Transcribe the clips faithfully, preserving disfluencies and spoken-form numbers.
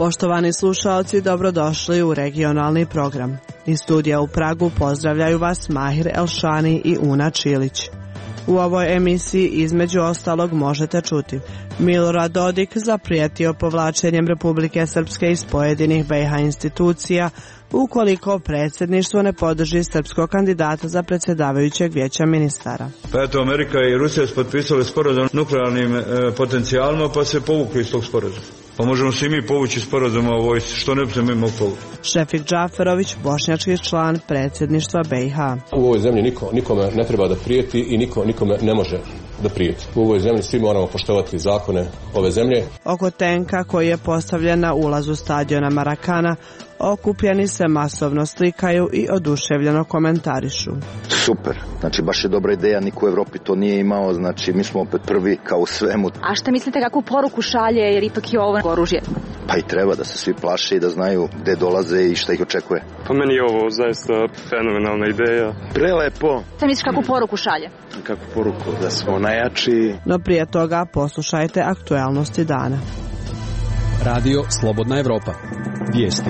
Poštovani slušaoci, dobrodošli u regionalni program. Iz studija u Pragu pozdravljaju vas Mahir Elšani i Una Čilić. U ovoj emisiji između ostalog možete čuti: Milorad Dodik zaprijetio povlačenjem Republike Srpske iz pojedinih B iH institucija ukoliko predsjedništvo ne podrži srpskog kandidata za predsjedavajućeg vijeća ministara. Pa eto, Amerika i Rusija su potpisali sporazum o nuklearnim e, potencijalima, pa se povukli iz tog sporazuma. Pa možemo se i mi povući sporazuma o vojsci, što ne bi se mi mogli povući. Šefik Džaferović, bošnjački član predsjedništva B iH. U ovoj zemlji niko, nikome ne treba da prijeti i niko nikome ne može da prijeti. U ovoj zemlji svi moramo poštovati zakone ove zemlje. Oko tenka koji je postavljen na ulazu stadiona Marakana, okupljeni se masovno slikaju i oduševljeno komentarišu. Super, znači baš je dobra ideja, niko u Evropi to nije imao, znači mi smo opet prvi kao u svemu. A šta mislite, kakvu poruku šalje, jer ipak je ovo oružje? Pa i treba da se svi plaše i da znaju gde dolaze i šta ih očekuje. Pa meni je ovo zaista fenomenalna ideja. Prelepo. Šta misliš, kakvu poruku šalje? Kakvu poruku, da smo najjači. No prije toga poslušajte aktuelnosti dana. Radio Slobodna Evropa. Vijesti.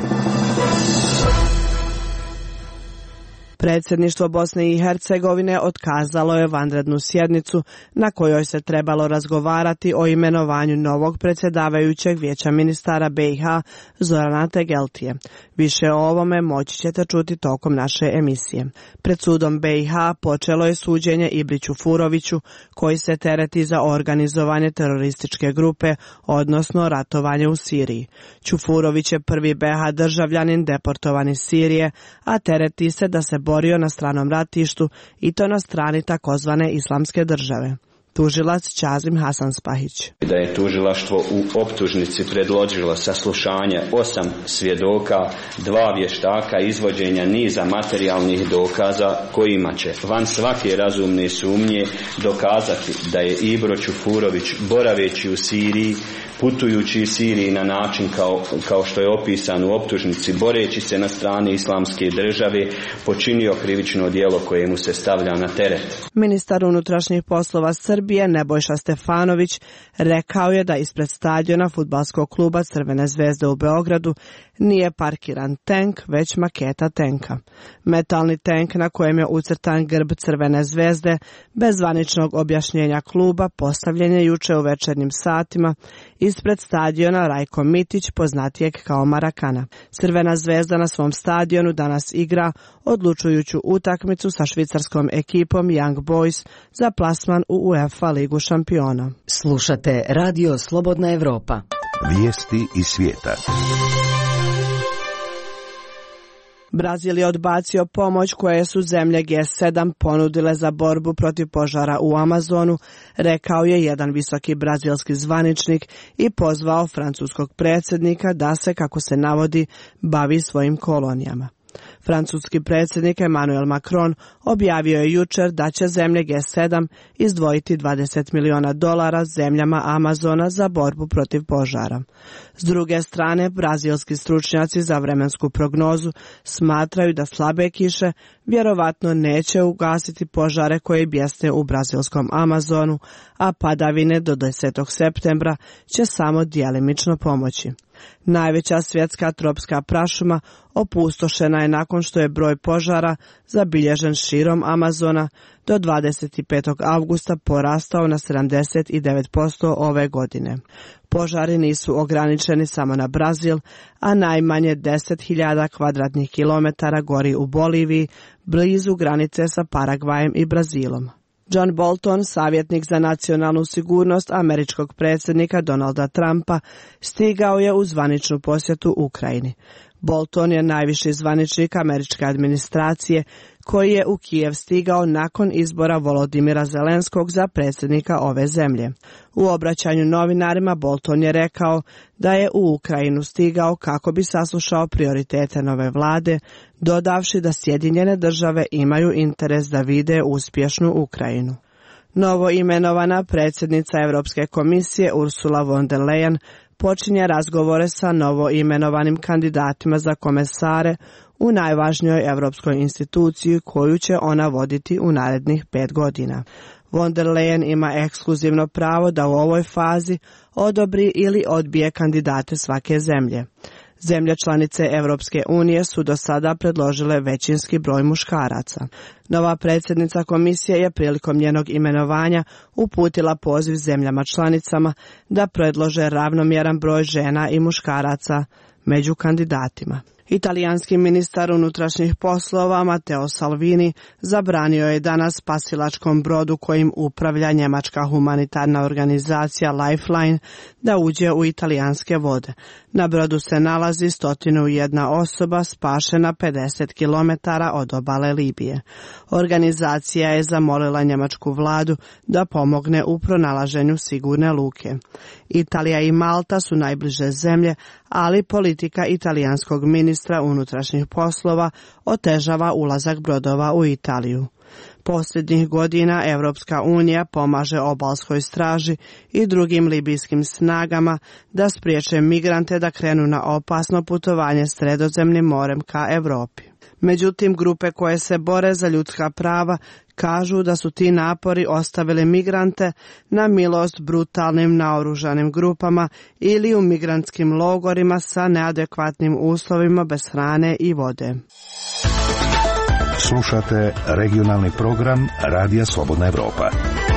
Predsjedništvo Bosne i Hercegovine otkazalo je vanrednu sjednicu na kojoj se trebalo razgovarati o imenovanju novog predsjedavajućeg vijeća ministara B iH Zorana Tegeltije. Više o ovome moći ćete čuti tokom naše emisije. Pred sudom B iH počelo je suđenje Ibriću Furoviću, koji se tereti za organizovanje terorističke grupe, odnosno ratovanje u Siriji. Čufurović je prvi B iH državljanin deportovan iz Sirije, a tereti se da se borio na stranom ratištu i to na strani takozvane islamske države. Tužilac Čazim Hasanspahić. Da je tužilaštvo u optužnici predložilo saslušanje osam svjedoka, dva vještaka, izvođenja niza materijalnih dokaza kojima će van svake razumne sumnje dokazati da je Ibro Čufurović, boraveći u Siriji, putujući iz Siriji na način kao, kao što je opisan u optužnici, boreći se na strani islamske države, počinio krivično djelo koje mu se stavlja na teret. Ministar unutrašnjih poslova Srbije Nebojša Stefanović rekao je da ispred stadiona fudbalskog kluba Crvene zvezde u Beogradu nije parkiran tenk, već maketa tenka. Metalni tenk na kojem je ucrtan grb Crvene zvezde, bez zvaničnog objašnjenja kluba, postavljen je juče u večernjim satima ispred stadiona Rajko Mitić, poznatijeg kao Marakana. Crvena zvezda na svom stadionu danas igra odlučujuću utakmicu sa švicarskom ekipom Young Boys za plasman u UEFA ligu šampiona. Slušate Radio Slobodna Evropa. Vijesti iz svijeta. Brazil je odbacio pomoć koje su zemlje G sedam ponudile za borbu protiv požara u Amazonu, rekao je jedan visoki brazilski zvaničnik i pozvao francuskog predsjednika da se, kako se navodi, bavi svojim kolonijama. Francuski predsjednik Emmanuel Macron objavio je jučer da će zemlje G sedam izdvojiti dvadeset miliona dolara zemljama Amazona za borbu protiv požara. S druge strane, brazilski stručnjaci za vremensku prognozu smatraju da slabe kiše vjerovatno neće ugasiti požare koje bjesne u brazilskom Amazonu, a padavine do desetog septembra će samo djelimično pomoći. Najveća svjetska tropska prašuma opustošena je nakon što je broj požara zabilježen širom Amazona do dvadeset petog avgusta porastao na sedamdeset devet posto ove godine. Požari nisu ograničeni samo na Brazil, a najmanje deset hiljada kvadratnih kilometara gori u Boliviji, blizu granice sa Paragvajem i Brazilom. John Bolton, savjetnik za nacionalnu sigurnost američkog predsjednika Donalda Trumpa, stigao je u zvaničnu posjetu Ukrajini. Bolton je najviši zvaničnik američke administracije koji je u Kijev stigao nakon izbora Volodimira Zelenskog za predsjednika ove zemlje. U obraćanju novinarima Bolton je rekao da je u Ukrajinu stigao kako bi saslušao prioritete nove vlade, dodavši da Sjedinjene države imaju interes da vide uspješnu Ukrajinu. Novo imenovana predsjednica Europske komisije Ursula von der Leyen počinje razgovore sa novo imenovanim kandidatima za komesare u najvažnijoj europskoj instituciji koju će ona voditi u narednih pet godina. Von der Leyen ima ekskluzivno pravo da u ovoj fazi odobri ili odbije kandidate svake zemlje. Zemlje članice Europske unije su do sada predložile većinski broj muškaraca. Nova predsjednica komisije je prilikom njenog imenovanja uputila poziv zemljama članicama da predlože ravnomjeran broj žena i muškaraca među kandidatima. Italijanski ministar unutrašnjih poslova Matteo Salvini zabranio je danas spasilačkom brodu kojim upravlja njemačka humanitarna organizacija Lifeline da uđe u italijanske vode. Na brodu se nalazi stotinu jedna osoba spašena pedeset kilometara od obale Libije. Organizacija je zamolila njemačku vladu da pomogne u pronalaženju sigurne luke. Italija i Malta su najbliže zemlje, ali politika italijanskog ministra unutrašnjih poslova otežava ulazak brodova u Italiju. Posljednjih godina Europska unija pomaže obalskoj straži i drugim libijskim snagama da spriječe migrante da krenu na opasno putovanje Sredozemnim morem ka Europi. Međutim, grupe koje se bore za ljudska prava kažu da su ti napori ostavili migrante na milost brutalnim naoružanim grupama ili u migrantskim logorima sa neadekvatnim uslovima bez hrane i vode. Slušate regionalni program Radija Slobodna Evropa.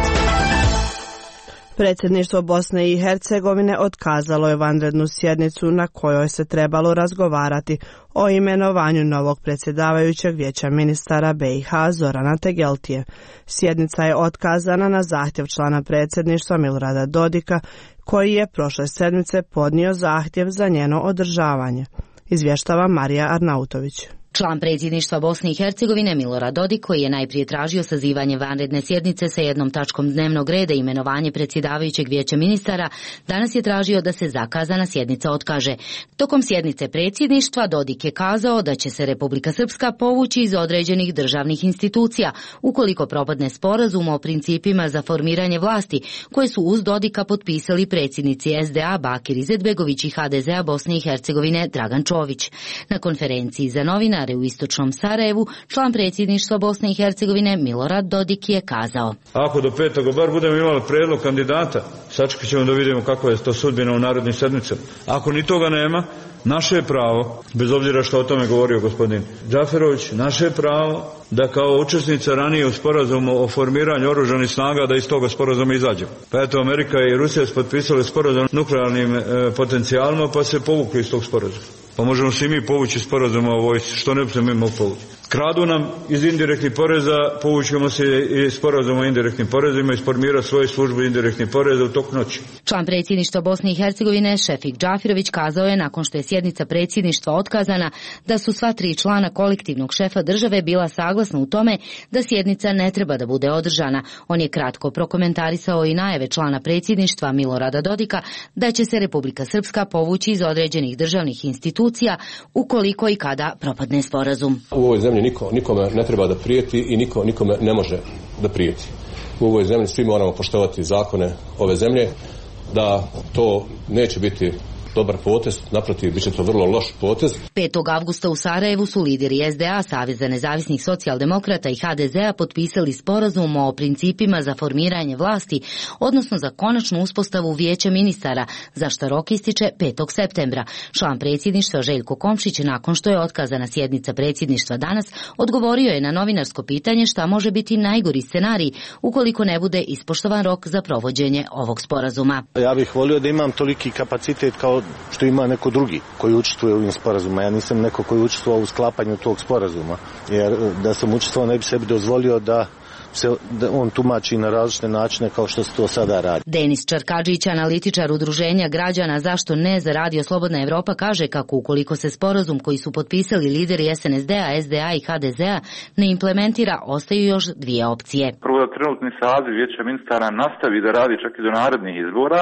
Predsjedništvo Bosne i Hercegovine otkazalo je vanrednu sjednicu na kojoj se trebalo razgovarati o imenovanju novog predsjedavajućeg vijeća ministara B i H Zorana Tegeltije. Sjednica je otkazana na zahtjev člana predsjedništva Milorada Dodika, koji je prošle sedmice podnio zahtjev za njeno održavanje. Izvještava Marija Arnautović. Član predsjedništva Bosne i Hercegovine Milorad Dodik, koji je najprije tražio sazivanje vanredne sjednice sa jednom tačkom dnevnog reda i imenovanje predsjedavajućeg vijeća ministara, danas je tražio da se zakazana sjednica otkaže. Tokom sjednice predsjedništva Dodik je kazao da će se Republika Srpska povući iz određenih državnih institucija ukoliko propadne sporazum o principima za formiranje vlasti koje su uz Dodika potpisali predsjednici S D A Bakir Izetbegović i H D Z A Bosne i Hercegovine Dragan Čović. Na konferenciji za novinare u istočnom Sarajevu, član predsjedništva Bosne i Hercegovine Milorad Dodik je kazao: Ako do petog bar budemo imali prijedlog kandidata, sačekat ćemo da vidimo kakva je to sudbina u narednim sedmicama. Ako ni toga nema, naše je pravo, bez obzira što o tome govorio gospodin Džaferović, naše je pravo da kao učesnica ranije u sporazumu o formiranju oružanih snaga da iz toga sporazuma izađemo. Pa eto, Amerika i Rusija su potpisali sporazum o nuklearnim e, potencijalima, pa se povukli iz tog sporazuma. Pa možemo se i mi povući sporazuma o vojsci, što ne bi se mi mogli povući. Kradu nam iz indirektnih poreza, povućemo se i sporazum o indirektnim porezima i formirati svoju službu indirektnih poreza u tok noći. Član predsjedništva Bosne i Hercegovine Šefik Džafirović kazao je nakon što je sjednica predsjedništva otkazana da su sva tri člana kolektivnog šefa države bila saglasna u tome da sjednica ne treba da bude održana. On je kratko prokomentarisao i najave člana predsjedništva Milorada Dodika da će se Republika Srpska povući iz određenih državnih institucija ukoliko i kada propadne sporazum. U ovoj zemlji niko, nikome ne treba da prijeti i niko nikome ne može da prijeti. U ovoj zemlji svi moramo poštovati zakone ove zemlje, da to neće biti dobar potez, naprotiv, bit će to vrlo loš potez. petog avgusta u Sarajevu su lideri S D A, Saveza nezavisnih socijaldemokrata i H D Z A potpisali sporazum o principima za formiranje vlasti, odnosno za konačnu uspostavu vijeća ministara, za što rok ističe petog septembra. Član predsjedništva Željko Komšić, nakon što je otkazana sjednica predsjedništva danas, odgovorio je na novinarsko pitanje šta može biti najgori scenarij ukoliko ne bude ispoštovan rok za provođenje ovog sporazuma. Ja bih volio da imam toliki kapacitet kao što ima neko drugi koji učestvuje u ovim sporazuma. Ja nisam neko koji učestvovao u sklapanju tog sporazuma, jer da sam učestvovao ne bi sebi dozvolio da se da on tumači na različite načine kao što se to sada radi. Denis Čarkadžić, analitičar udruženja građana Zašto ne za Radio Slobodna Evropa, kaže kako ukoliko se sporazum koji su potpisali lideri S N S D-a, S D A i H D Z-a ne implementira, ostaju još dvije opcije. Prvo da trenutni saziv vijeća ministara nastavi da radi čak i do narednih izbora,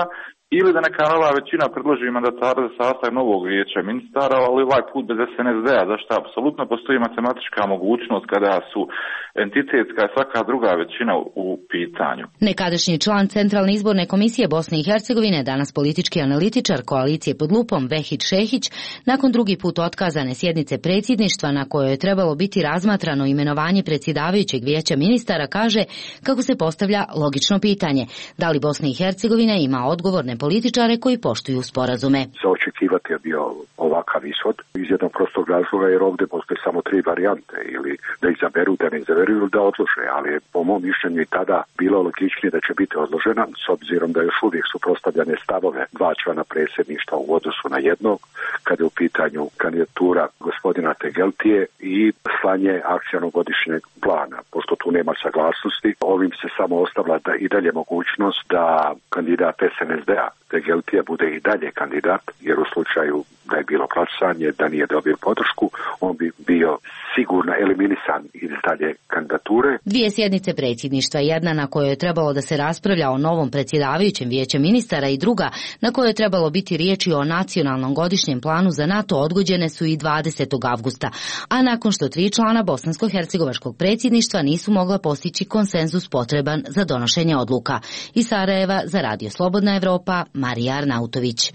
ili da neka nova većina predloži mandatara za sastav novog vijeća ministara, ali ovaj put bez es en es de a, zašto apsolutno postoji matematička mogućnost kada su entitetska i svaka druga većina u pitanju. Nekadašnji član Centralne izborne komisije Bosne i Hercegovine, danas politički analitičar koalicije pod lupom Vehid Šehić, nakon drugi put otkazane sjednice predsjedništva na kojoj je trebalo biti razmatrano imenovanje predsjedavajućeg vijeća ministara, kaže kako se postavlja logično pitanje: da li Bosna i Hercegovina ima odgovorne političare koji poštuju sporazume. Za očekivati je bio ovakav ishod iz jednog prostog razloga, jer ovdje postoje samo tri varijante: ili da izaberu, da ne izaberu, ili da odlože, ali je po mom mišljenju i tada bilo logičnije da će biti odložena, s obzirom da još uvijek su prostavljane stavove dva člana predsjedništva u odnosu na jednog, kada je u pitanju kandidatura gospodina Tegeltije i slanje akcionog godišnjeg plana. Pošto tu nema saglasnosti, ovim se samo ostavlja da i dalje mogućnost da kandidat es en es de a Tegeltije bude i dalje kandidat, jer u slučaju da je bilo glasanje, da nije dobio podršku, on bi bio sigurno eliminisan iz dalje kandidature. Dvije sjednice predsjedništva, jedna na kojoj je trebalo da se raspravlja o novom predsjedavajućem vijeću ministara i druga na kojoj je trebalo biti riječi o nacionalnom godišnjem planu za NATO, odgođene su i dvadesetog avgusta, a nakon što tri člana bosansko-hercegovačkog predsjedništva nisu mogla postići konsenzus potreban za donošenje odluka. Iz Sarajeva za Radio Slobodna Evropa, Marija Arnautović.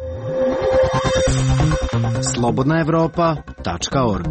slobodna evropa tačka org.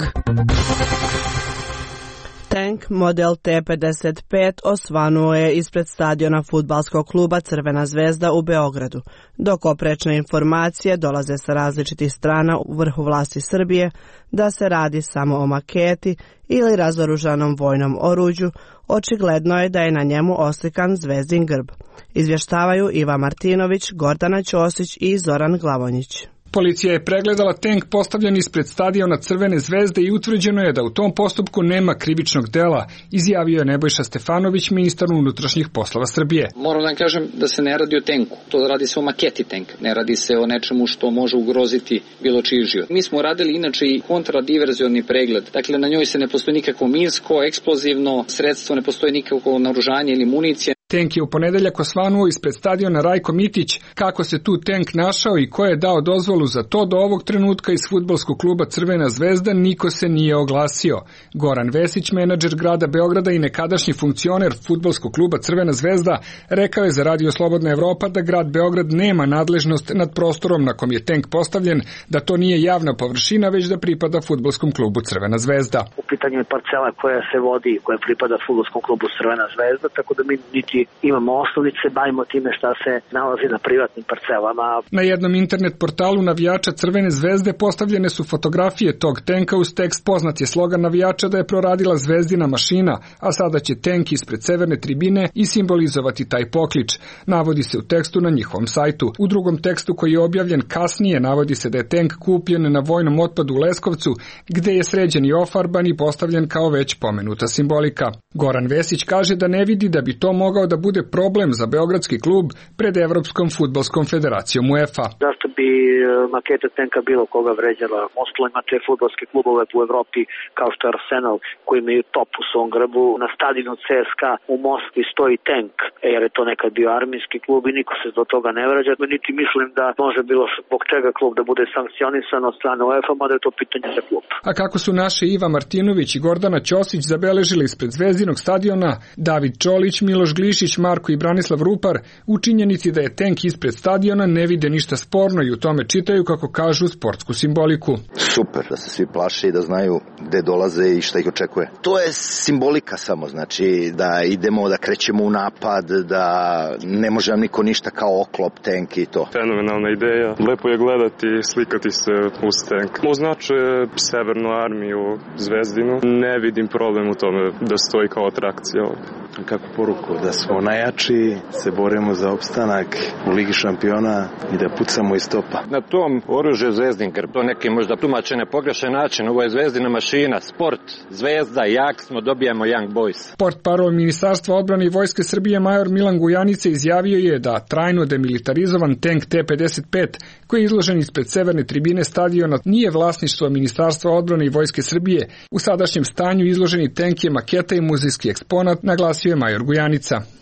Tank model T pedeset pet osvanuo je ispred stadiona fudbalskog kluba Crvena zvezda u Beogradu, dok oprečne informacije dolaze sa različitih strana u vrhu vlasti Srbije da se radi samo o maketi ili razoružanom vojnom oruđu. Očigledno je da je na njemu oslikan zvezdin grb. Izvještavaju Iva Martinović, Gordana Ćosić i Zoran Glavonjić. Policija je pregledala tank postavljen ispred stadiona Crvene zvezde i utvrđeno je da u tom postupku nema krivičnog dela, izjavio je Nebojša Stefanović, ministar unutrašnjih poslova Srbije. Moram da kažem da se ne radi o tenku, to radi se o maketi tanka, ne radi se o nečemu što može ugroziti bilo čiji život. Mi smo radili inače i kontradiverzioni pregled, dakle na njoj se ne postoji nikakvo minsko, eksplozivno sredstvo, ne postoji nikakvo naoružanje ili municija. Tank je u ponedeljak osvanuo ispred stadiona Rajko Mitić. Kako se tu tank našao i ko je dao dozvolu za to, do ovog trenutka iz fudbalskog kluba Crvena zvezda niko se nije oglasio. Goran Vesić, menadžer grada Beograda i nekadašnji funkcioner fudbalskog kluba Crvena zvezda, rekao je za Radio Slobodna Evropa da grad Beograd nema nadležnost nad prostorom na kom je tank postavljen, da to nije javna površina, već da pripada fudbalskom klubu Crvena zvezda. U pitanju je parcela koja se vodi, koja pripada fudbalskom klubu Crvena zvezda, tako da mi niti imamo osnovice, bavimo time šta se nalazi na privatnim parcelama. Na jednom internet portalu navijača Crvene zvezde postavljene su fotografije tog tenka uz tekst: poznat je slogan navijača da je proradila zvezdina mašina, a sada će tenk ispred severne tribine i simbolizovati taj poklič. Navodi se u tekstu na njihovom sajtu. U drugom tekstu koji je objavljen kasnije navodi se da je tenk kupljen na vojnom otpadu u Leskovcu, gde je sređen i ofarban i postavljen kao već pomenuta simbolika. Goran Vesić kaže da ne vidi da bi to mogao da bude problem za beogradski klub pred Evropskom fudbalskom federacijom UEFA. Zašto bi maketa tenka bilo koga vređala? Ostalo imate fudbalske klubove u Evropi kao što je Arsenal, koji imaju top u svom grbu. Na stadionu C S K a u Moskvi stoji tank, jer je to nekad bio armijski klub i niko se do toga ne vređa. Niti mislim da može bilo zbog čega klub da bude sankcionisan od strane UEFA, mada je to pitanje za klub. A kako su naše Iva Martinović i Gordana Ćosić zabeležili ispred zvezdinog stadiona, David Čolić, Miloš Glišić, Marko i Branislav Rupar u činjenici da je tank ispred stadiona ne vide ništa sporno i u tome čitaju, kako kažu, sportsku simboliku. Super, da se svi plaše i da znaju gde dolaze i šta ih očekuje. To je simbolika samo, znači da idemo, da krećemo u napad, da ne može nam niko ništa kao oklop, tank i to. Fenomenalna ideja, lepo je gledati i slikati se uz tank. Označuje Severnu armiju, Zvezdinu, ne vidim problem u tome da stoji kao atrakcija. Kako poruku, da smo najjači, se borimo za opstanak u Ligi šampiona i da pucamo iz topa. Na tom oružju zvezdin grb, to neki možda tumače na pogrešan način, ovo je zvezdina mašina, sport, zvezda, jak smo, dobijamo Young Boys. Portparol Ministarstva odbrane i Vojske Srbije major Milan Gujanice izjavio je da trajno demilitarizovan tank T pedeset pet, koji je izložen ispred severne tribine stadiona, nije vlasništvo Ministarstva odbrane i Vojske Srbije. U sadašnjem stanju izloženi tank je maketa i muzejski eksponat, naglasio je major Gujanica.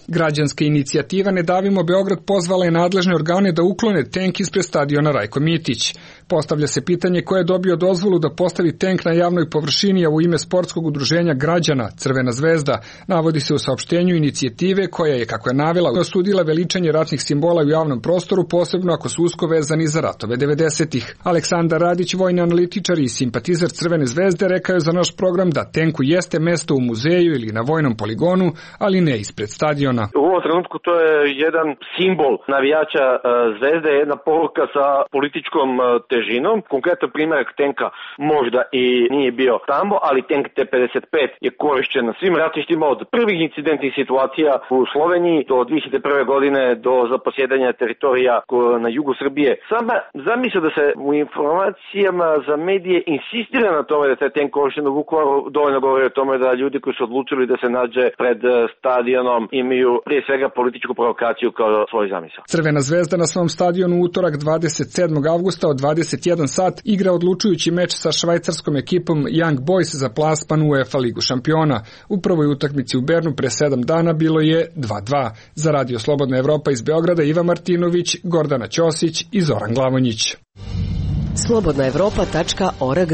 Građanska inicijativa Ne davimo Beograd pozvala je nadležne organe da uklone tenk ispred stadiona Rajko Mitić. Postavlja se pitanje ko je dobio dozvolu da postavi tenk na javnoj površini, a u ime sportskog udruženja građana Crvena zvezda. Navodi se u saopštenju inicijative koja je, kako je navela, osudila veličanje ratnih simbola u javnom prostoru, posebno ako su usko vezani za ratove devedesetih. Aleksandar Radić, vojni analitičar i simpatizer Crvene zvezde, rekao je za naš program da tenku jeste mesto u muzeju ili na vojnom poligonu, ali ne ispred stadiona. U ovom trenutku to je jedan simbol navijača Zvezde, jedna poruka sa političkom težinom. Konkretan primjerak tenka možda i nije bio tamo, ali tenk T pedeset pet je korišćen na svim ratištima od prvih incidentnih situacija u Sloveniji do dvije hiljade prve godine do zaposjedanja teritorija na jugu Srbije. Sama zamisla da se u informacijama za medije insistira na tome da je tenk korišćen u Vukovaru, dovoljno govori o tome da ljudi koji su odlučili da se nađe pred stadionom imaju prije svega političku provokaciju kao svoj zamisao. Crvena zvezda na svom stadionu u utorak dvadeset sedmog avgusta od dvadeset jedan sat igra odlučujući meč sa švajcarskom ekipom Young Boys za plasman u UEFA ligu šampiona. U prvoj utakmici u Bernu pre sedam dana bilo je dva dva. Za Radio Slobodna Evropa iz Beograda Iva Martinović, Gordana Ćosić i Zoran Glavonjić. slobodna evropa tačka org.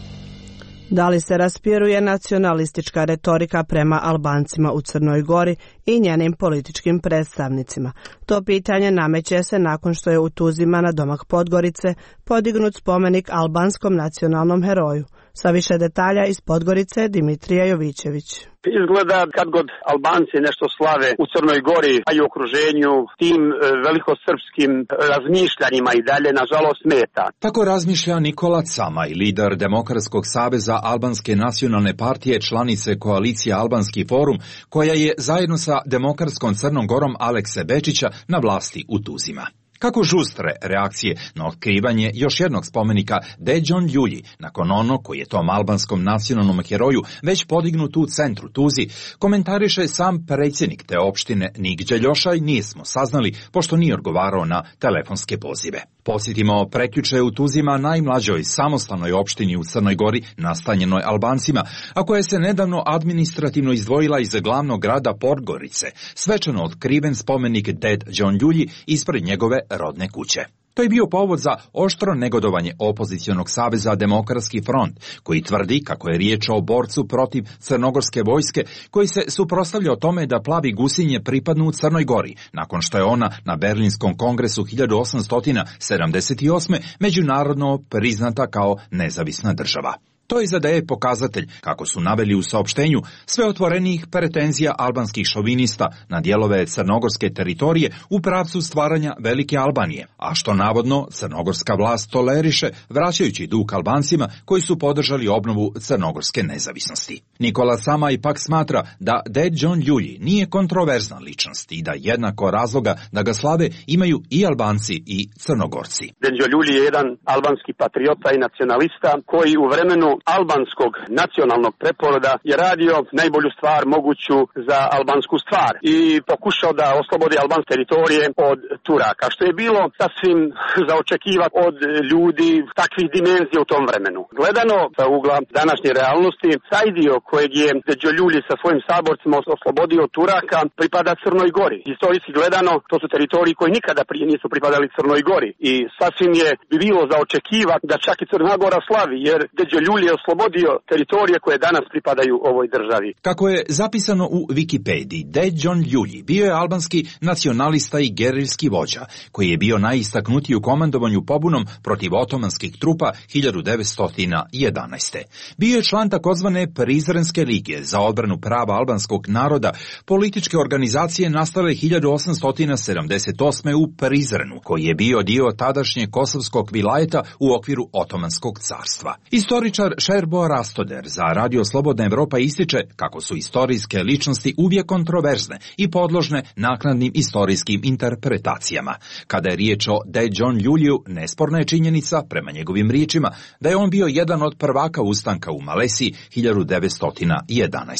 Da li se raspiruje nacionalistička retorika prema Albancima u Crnoj Gori i njenim političkim predstavnicima? To pitanje nameće se nakon što je u Tuzima na domak Podgorice podignut spomenik albanskom nacionalnom heroju. Sa više detalja iz Podgorice Dimitrija Jovićević. Izgleda kad god Albanci nešto slave u Crnoj Gori, a i u okruženju, tim velikosrpskim razmišljanjima i dalje, nažalost, smeta. Tako razmišlja Nikola Camaj, lider Demokratskog saveza Albanske nacionalne partije, članice koalicije Albanski forum, koja je zajedno sa Demokratskom Crnom Gorom Alekse Bečića na vlasti u Tuzima. Kako žustre reakcije na otkrivanje još jednog spomenika Deđon Ljulji, nakon ono koji je tom albanskom nacionalnom heroju već podignut u centru Tuzi, komentariše sam predsjednik te opštine Nigđe Ljošaj, nismo saznali pošto nije odgovarao na telefonske pozive. Posjetimo prekjuče u Tuzima, najmlađoj samostalnoj opštini u Crnoj Gori nastanjenoj Albancima, a koja se nedavno administrativno izdvojila iz glavnog grada Podgorice, svečano otkriven spomenik Ded Đon Ljulji ispred njegove rodne kuće. To je bio povod za oštro negodovanje opozicionog saveza Demokratski front, koji tvrdi kako je riječ o borcu protiv crnogorske vojske, koji se suprotstavlja tome da plavi gusinje pripadnu u Crnoj Gori, nakon što je ona na Berlinskom kongresu hiljadu osamsto sedamdeset osme međunarodno priznata kao nezavisna država. To je zadaje pokazatelj, kako su naveli u saopštenju, sve otvorenijih pretenzija albanskih šovinista na dijelove crnogorske teritorije u pravcu stvaranja Velike Albanije, a što navodno crnogorska vlast toleriše, vraćajući dug Albancima koji su podržali obnovu crnogorske nezavisnosti. Nikola Sama ipak smatra da Deđon Ljulji nije kontroverzna ličnost i da jednako razloga da ga slave imaju i Albanci i Crnogorci. Deđon Ljulji je jedan albanski patriota i nacionalista koji u vremenu albanskog nacionalnog preporoda je radio najbolju stvar moguću za albansku stvar i pokušao da oslobodi albanske teritorije od Turaka, što je bilo sasvim za očekivati od ljudi takvih dimenzija u tom vremenu. Gledano sa ugla današnje realnosti, taj dio kojeg je Deđo Ljulji sa svojim saborcima oslobodio od Turaka pripada Crnoj Gori. Historijski gledano, to su teritoriji koji nikada prije nisu pripadali Crnoj Gori i sasvim je bi bilo za očekivati da čak i Crna Gora slavi, jer Deđo Ljulji je oslobodio teritorije koje danas pripadaju ovoj državi. Kako je zapisano u Wikipediji, Deđon Ljulji bio je albanski nacionalista i gerilski vođa, koji je bio najistaknutiji u komandovanju pobunom protiv otomanskih trupa hiljadu devetsto jedanaeste. Bio je član takozvane Prizrenske lige za odbranu prava albanskog naroda, političke organizacije nastale hiljadu osamsto sedamdeset osme u Prizrenu, koji je bio dio tadašnje kosovskog vilajeta u okviru Otomanskog carstva. Istoričar Šerbo Rastoder za Radio Slobodna Evropa ističe kako su istorijske ličnosti uvijek kontroverzne i podložne naknadnim istorijskim interpretacijama. Kada je riječ o Deđon Ljuljiju, nesporna je činjenica, prema njegovim riječima, da je on bio jedan od prvaka ustanka u Malesiji hiljadu devetsto jedanaeste.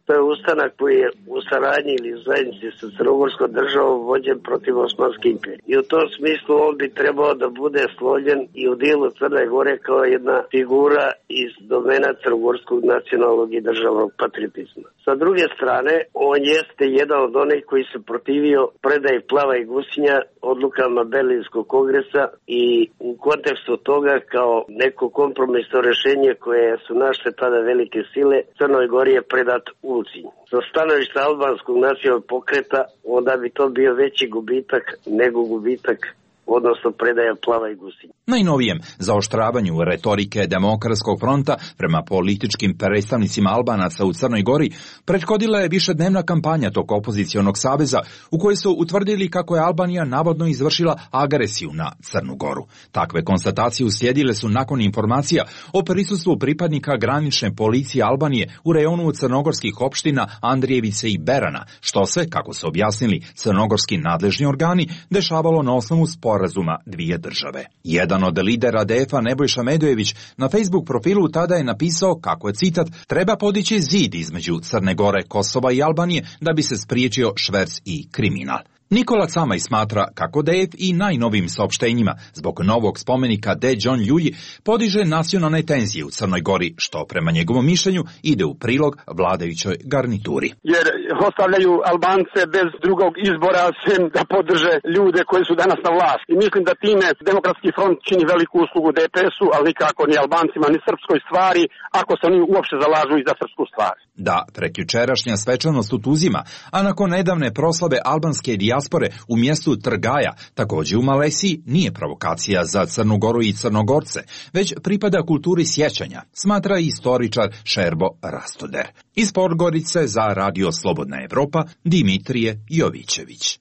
To je ustanak koji je u saradnji ili u zajednici sa crnogorskom državom vođen protiv Osmanske imperije. I u tom smislu on bi trebao da bude složen i u dijelu Crne Gore kao jedna figura iz domena crnogorskog nacionalnog i državnog patriotizma. Sa druge strane, on jeste jedan od onih koji se protivio predaji Plava i Gusinja odlukama Berlinskog kongresa i u kontekstu toga kao neko kompromisno rješenje koje su našle tada velike sile, Crnoj Gori je predat Ulcinj. Sa stanovišta albanskog nacionalnog pokreta onda bi to bio veći gubitak nego gubitak, odnosno predaja Plava i Gusinja. Najnovijem zaoštravanju retorike Demokratskog fronta prema političkim predstavnicima Albanaca u Crnoj Gori prethodila je višednevna kampanja tog opozicionog saveza u kojoj su utvrdili kako je Albanija navodno izvršila agresiju na Crnu Goru. Takve konstatacije uslijedile su nakon informacija o prisustvu pripadnika granične policije Albanije u rejonu crnogorskih opština Andrijevice i Berana, što se, kako su objasnili crnogorski nadležni organi, dešavalo na osnovu sporazuma dvije države. Jedan od lidera D F-a Nebojša Medojević na Facebook profilu tada je napisao kako je, citat, treba podići zid između Crne Gore, Kosova i Albanije da bi se spriječio šverc i kriminal. Nikola Camaj smatra kako D F i najnovim saopštenjima zbog novog spomenika D. John Ljulji podiže nacionalne tenzije u Crnoj Gori, što prema njegovom mišljenju ide u prilog vladajućoj garnituri. Jer ostavljaju Albance bez drugog izbora sem da podrže ljude koji su danas na vlasti. I mislim da time Demokratski front čini veliku uslugu D P S-u, ali nikako ni Albancima, ni srpskoj stvari, ako se oni uopšte zalažu i za srpsku stvar. Da, prekjučerašnja svečanost u Tuzima, a nakon nedavne proslave albanske dijaspore u mjestu Trgaja, također u Malesiji, nije provokacija za Crnu Goru i Crnogorce, već pripada kulturi sjećanja, smatra istoričar Šerbo Rastoder. Iz Podgorice za Radio Slobodna Evropa, Dimitrije Jovićević.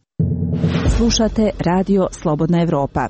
Slušate Radio Slobodna Evropa.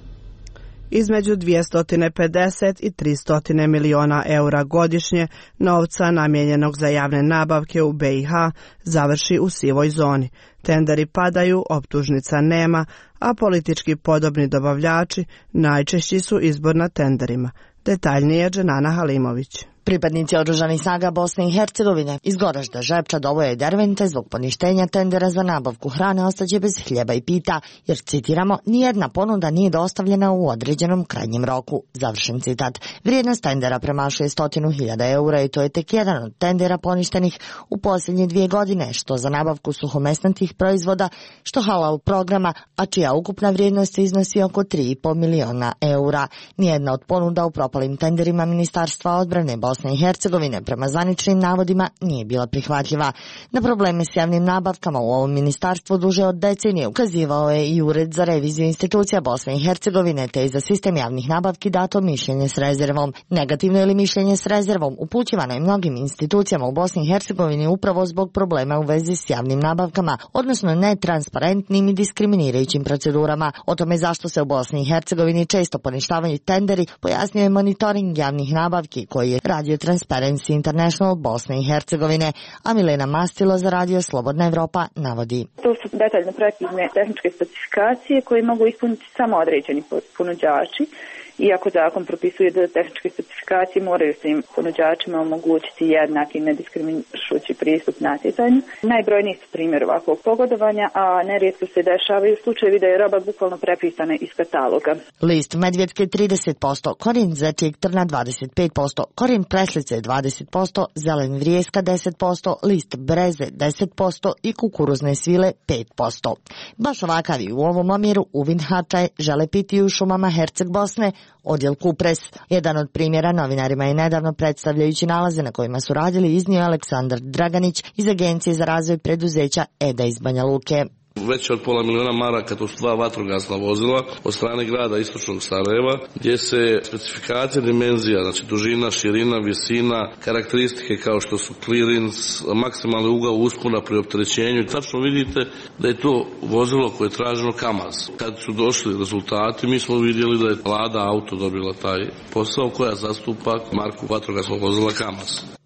Između dvjesto pedeset i tristo miliona eura godišnje novca namijenjenog za javne nabavke u B i H završi u sivoj zoni. Tenderi padaju, optužnica nema, a politički podobni dobavljači najčešći su izbor na tenderima. Detaljnije Dženana Halimović. Pripadnici oružanih snaga Bosne i Hercegovine iz Goražda, Žepča, Doboja i Dervente zbog poništenja tendera za nabavku hrane ostaće bez hljeba i pita, jer, citiramo, nijedna ponuda nije dostavljena u određenom krajnjem roku. Završen citat. Vrijednost tendera premašuje stotinu hiljada eura i to je tek jedan od tendera poništenih u posljednje dvije godine, što za nabavku suhomesnatih proizvoda, što halal programa, a čija ukupna vrijednost iznosi oko tri i po miliona eura. Nijedna od ponuda u propalim tenderima Ministarstva odbrane Bosne i Hercegovine prema zvaničnim navodima nije bila prihvatljiva. Na probleme s javnim nabavkama u ovom ministarstvu duže od decenije ukazivao je i Ured za reviziju institucija Bosne i Hercegovine, te i za sistem javnih nabavki dato mišljenje s rezervom. Negativno ili mišljenje s rezervom upućivano je mnogim institucijama u Bosni i Hercegovini upravo zbog problema u vezi s javnim nabavkama, odnosno netransparentnim i diskriminirajućim procedurama. O tome zašto se u Bosni i Hercegovini često poništavaju tenderi pojasnio je monitoring javnih nabavki koji je radio Transparency International Bosne i Hercegovine, a Milena Mastilo za Radio Slobodna Evropa navodi. To su detaljno precizne tehničke specifikacije koje mogu ispuniti samo određeni ponuđači. Iako zakon propisuje da tehničke specifikacije moraju svim ponuđačima omogućiti jednaki i nediskriminišući pristup natjecanju. Najbrojniji su primjer ovakvog pogodovanja, a nerijetko se dešavaju slučajevi da je roba bukvalno prepisana iz kataloga. List medvjetke trideset posto, korijen zečijeg trna dvadeset pet posto, korijen preslice dvadeset posto, zelen vrijeska deset posto, list breze deset posto i kukuruzne svile pet posto. Baš ovakav i u ovom omjeru uvid hačaje žele piti u šumama Herceg Bosne, odjel Kupres. Jedan od primjera novinarima je nedavno, predstavljajući nalaze na kojima su radili, iznio Aleksandar Draganić iz Agencije za razvoj preduzeća E D A iz Banja Luke. Veće od pola miliona maraka, to su dva vatrogasna vozila od strane grada istočnog Sarajeva, gdje se specifikacije dimenzija, znači dužina, širina, visina, karakteristike kao što su clearance, maksimalni ugao uspona pri opterećenju. Tačno vidite da je to vozilo koje je traženo Kamaz. Kad su došli rezultati, mi smo vidjeli da je Lada Auto dobila taj posao koja zastupa marku vatrogasnog vozila Kamaz.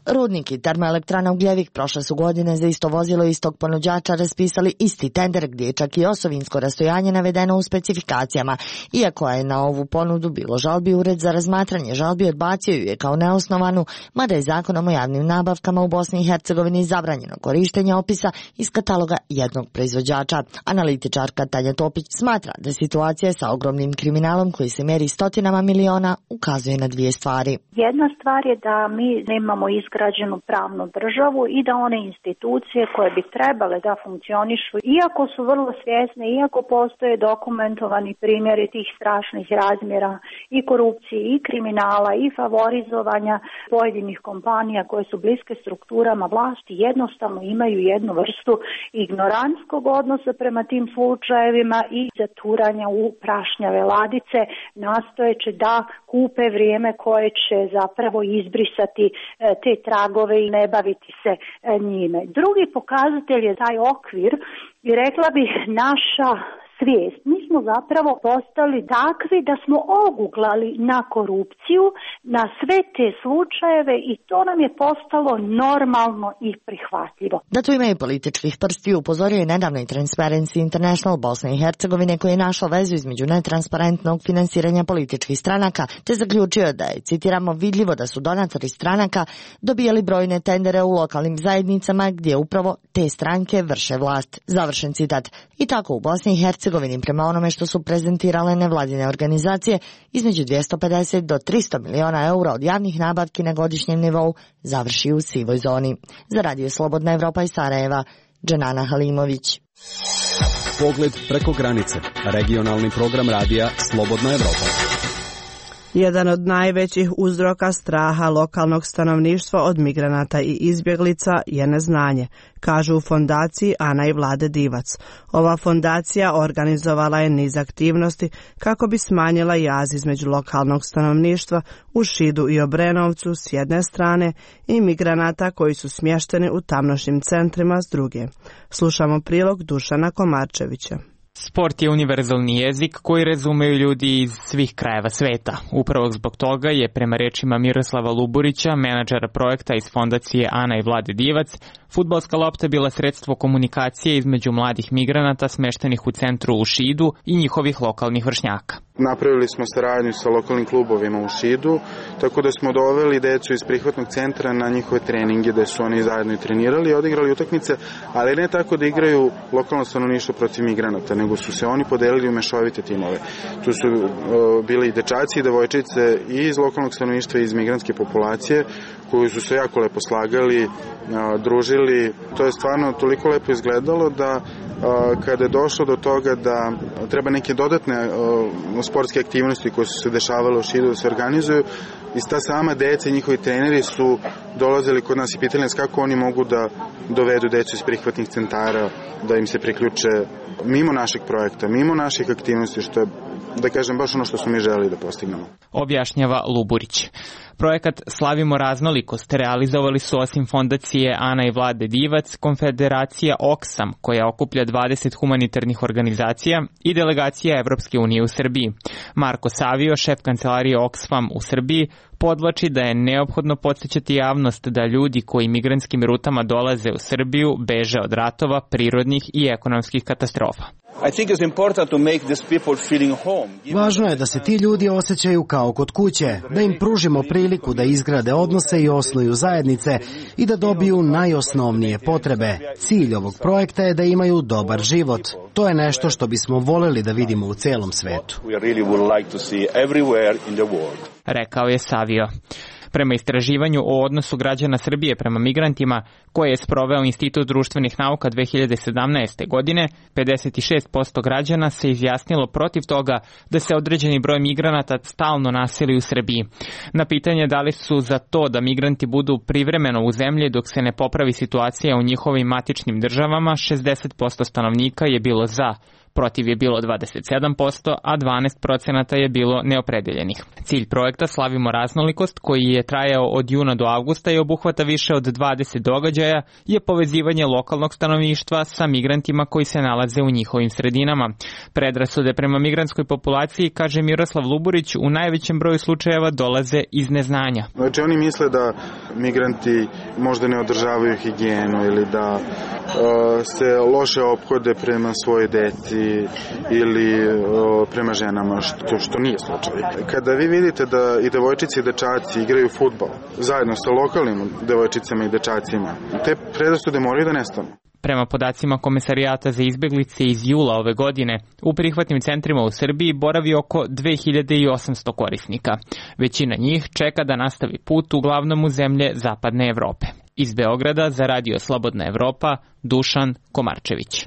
Rudnik i termoelektrana Ugljevik prošle su godine za isto vozilo istog ponuđača raspisali isti tender gdje je čak i osovinsko rastojanje navedeno u specifikacijama. Iako je na ovu ponudu bilo žalbi, Ured za razmatranje žalbi odbacio ju je kao neosnovanu, mada je zakonom o javnim nabavkama u Bosni i Hercegovini zabranjeno korištenje opisa iz kataloga jednog proizvođača. Analitičarka Tanja Topić smatra da situacija sa ogromnim kriminalom koji se meri stotinama miliona ukazuje na dvije stvari. Jedna stvar je da mi nemamo izgrađenu pravnu državu i da one institucije koje bi trebale da funkcionišu, iako su vrlo svjesne, iako postoje dokumentovani primjeri tih strašnih razmjera i korupcije i kriminala i favorizovanja pojedinih kompanija koje su bliske strukturama vlasti, jednostavno imaju jednu vrstu ignorantskog odnosa prema tim slučajevima i zaturanja u prašnjave ladice, nastojeći da kupe vrijeme koje će zapravo izbrisati te tragove i ne baviti se njime. Drugi pokazatelj je taj okvir i rekla bih naša svijest. Mi smo zapravo postali takvi da smo oguglali na korupciju, na sve te slučajeve i to nam je postalo normalno i prihvatljivo. Da tu ima i političkih prsti upozorio je nedavno i Transparency International Bosne i Hercegovine koji je našao vezu između netransparentnog finansiranja političkih stranaka te zaključio da je, citiramo, vidljivo da su donatori stranaka dobijali brojne tendere u lokalnim zajednicama gdje upravo te stranke vrše vlast. Završen citat. I tako u Bosni i Hercegovini prema onome što su prezentirale nevladine organizacije, između dvjesto pedeset do tristo miliona eura od javnih nabavki na godišnjem nivou završi u sivoj zoni. Za Radio Slobodna Evropa iz Sarajeva, Dženana Halimović. Pogled preko granice. Regionalni program radija Slobodna Evropa. Jedan od najvećih uzroka straha lokalnog stanovništva od migranata i izbjeglica je neznanje, kažu u fondaciji Ana i Vlade Divac. Ova fondacija organizovala je niz aktivnosti kako bi smanjila jaz između lokalnog stanovništva u Šidu i Obrenovcu s jedne strane i migranata koji su smješteni u tamnošnjim centrima s druge. Slušamo prilog Dušana Komarčevića. Sport je univerzalni jezik koji razumeju ljudi iz svih krajeva sveta. Upravo zbog toga je, prema rečima Miroslava Luburića, menadžera projekta iz fondacije Ana i Vlade Divac, fudbalska lopta bila sredstvo komunikacije između mladih migranata smeštenih u centru u Šidu i njihovih lokalnih vršnjaka. Napravili smo saradnju sa lokalnim klubovima u Šidu, tako da smo doveli decu iz prihvatnog centra na njihove treninge gde su oni zajedno i trenirali i odigrali utakmice, ali ne tako da igraju lokalno stanovništvo protiv migranata, nego su se oni podelili u mešovite timove. Tu su uh, bili i dečaci i devojčice i iz lokalnog stanovništva i iz migrantske populacije koji su se jako lepo slagali, uh, družili. To je stvarno toliko lepo izgledalo da uh, kada je došlo do toga da treba neke dodatne uh, sportske aktivnosti koje su se dešavale u Šidu da se organizuju, i ta sama deca i njihovi treneri su dolazili kod nas i pitali nas kako oni mogu da dovedu decu iz prihvatnih centara, da im se priključe mimo našeg projekta, mimo naših aktivnosti, što je, da kažem, baš ono što smo mi želeli da postignemo. Objašnjava Luburić. Projekat Slavimo raznolikost realizovali su osim fondacije Ana i Vlade Divac, konfederacija Oxfam, koja okuplja dvadeset humanitarnih organizacija, i delegacija Evropske unije u Srbiji. Marko Savio, šef kancelarije Oxfam u Srbiji, podvlači da je neophodno podsjećati javnost da ljudi koji migrantskim rutama dolaze u Srbiju beže od ratova, prirodnih i ekonomskih katastrofa. Važno je da se ti ljudi osjećaju kao kod kuće, da im pružimo priliku da izgrade odnose i osnuju zajednice i da dobiju najosnovnije potrebe. Cilj ovog projekta je da imaju dobar život. To je nešto što bismo voljeli da vidimo u celom svetu. Rekao je Savio. Prema istraživanju o odnosu građana Srbije prema migrantima, koje je sproveo Institut društvenih nauka dve hiljade sedamnaeste. godine, pedeset šest posto građana se izjasnilo protiv toga da se određeni broj migranata stalno naseli u Srbiji. Na pitanje da li su za to da migranti budu privremeno u zemlji dok se ne popravi situacija u njihovim matičnim državama, šezdeset posto stanovnika je bilo za, Protiv je bilo dvadeset sedam posto, a dvanaest procenata je bilo neopredeljenih. Cilj projekta Slavimo raznolikost, koji je trajao od juna do avgusta i obuhvata više od dvadeset događaja, je povezivanje lokalnog stanovništva sa migrantima koji se nalaze u njihovim sredinama. Predrasude prema migrantskoj populaciji, kaže Miroslav Luburić, u najvećem broju slučajeva dolaze iz neznanja. Znači oni misle da migranti možda ne održavaju higijenu ili da uh, se loše ophode prema svojoj deci ili uh, prema ženama, što, što nije slučaj. Kada vi vidite da i devojčice i dečaci igraju fudbal zajedno sa lokalnim devojčicama i dečacima, te predrasude moraju da nestanu. Prema podacima Komesarijata za izbeglice iz jula ove godine, u prihvatnim centrima u Srbiji boravi oko dve hiljade osamsto korisnika. Većina njih čeka da nastavi put uglavnom u zemlje Zapadne Evrope. Iz Beograda za Radio Slobodna Evropa, Dušan Komarčević.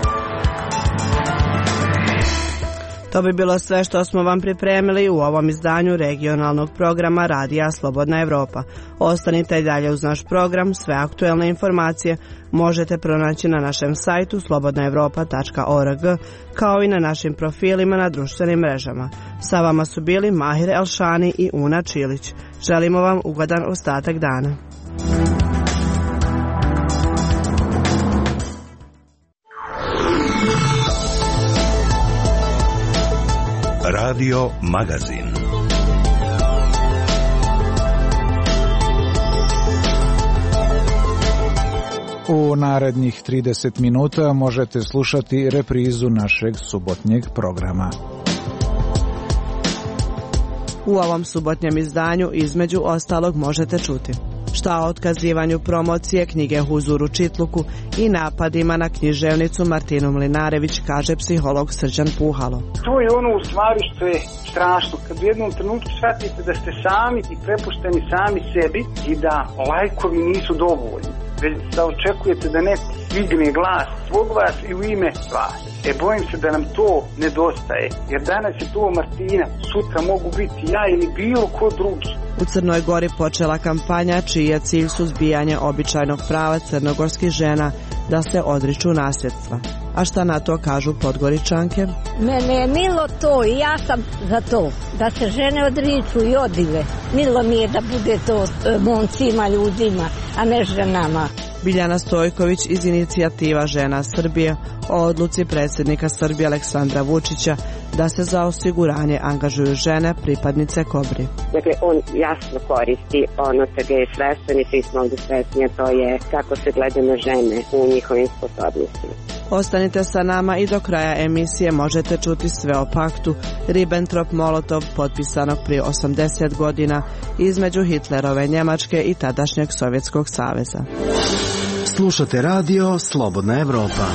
To bi bilo sve što smo vam pripremili u ovom izdanju regionalnog programa Radija Slobodna Evropa. Ostanite i dalje uz naš program, sve aktuelne informacije možete pronaći na našem sajtu slobodna evropa tačka org, kao i na našim profilima na društvenim mrežama. Sa vama su bili Mahir Elšani i Una Čilić. Želimo vam ugodan ostatak dana. Radio Magazin. U narednih trideset minuta možete slušati reprizu našeg subotnjeg programa. U ovom subotnjem izdanju između ostalog možete čuti šta o otkazivanju promocije knjige Huzur u Čitluku i napadima na književnicu Martinu Mlinarević, kaže psiholog Srđan Puhalo. To je ono u stvari što je strašno, kad u jednom trenutku shvatite da ste sami i prepušteni sami sebi i da lajkovi nisu dovoljni, već da očekujete da neko digne glas svog vas i u ime vas. E, bojim se da nam to nedostaje, jer danas je to Martina, sutra mogu biti ja ili bilo ko drugi. U Crnoj Gori počela kampanja čiji je cilj suzbijanje običajnog prava crnogorskih žena da se odriču nasljedstva. A šta na to kažu Podgoričanke? Mene je milo to i ja sam za to, da se žene odriču i odive. Milo mi je da bude to momcima, ljudima, a ne ženama. Biljana Stojković iz inicijativa Žena Srbije o odluci predsjednika Srbije Aleksandra Vučića da se za osiguranje angažuju žene pripadnice Kobri. Dakle, on jasno koristi ono čega je svestan i svi smo ovdje svesni, a to je kako se gleda na žene u njihovim sposobnostima. Ostanite sa nama i do kraja emisije možete čuti sve o paktu Ribbentrop-Molotov potpisanog prije osamdeset godina između Hitlerove Njemačke i tadašnjeg Sovjetskog saveza. Slušate radio Slobodna Evropa.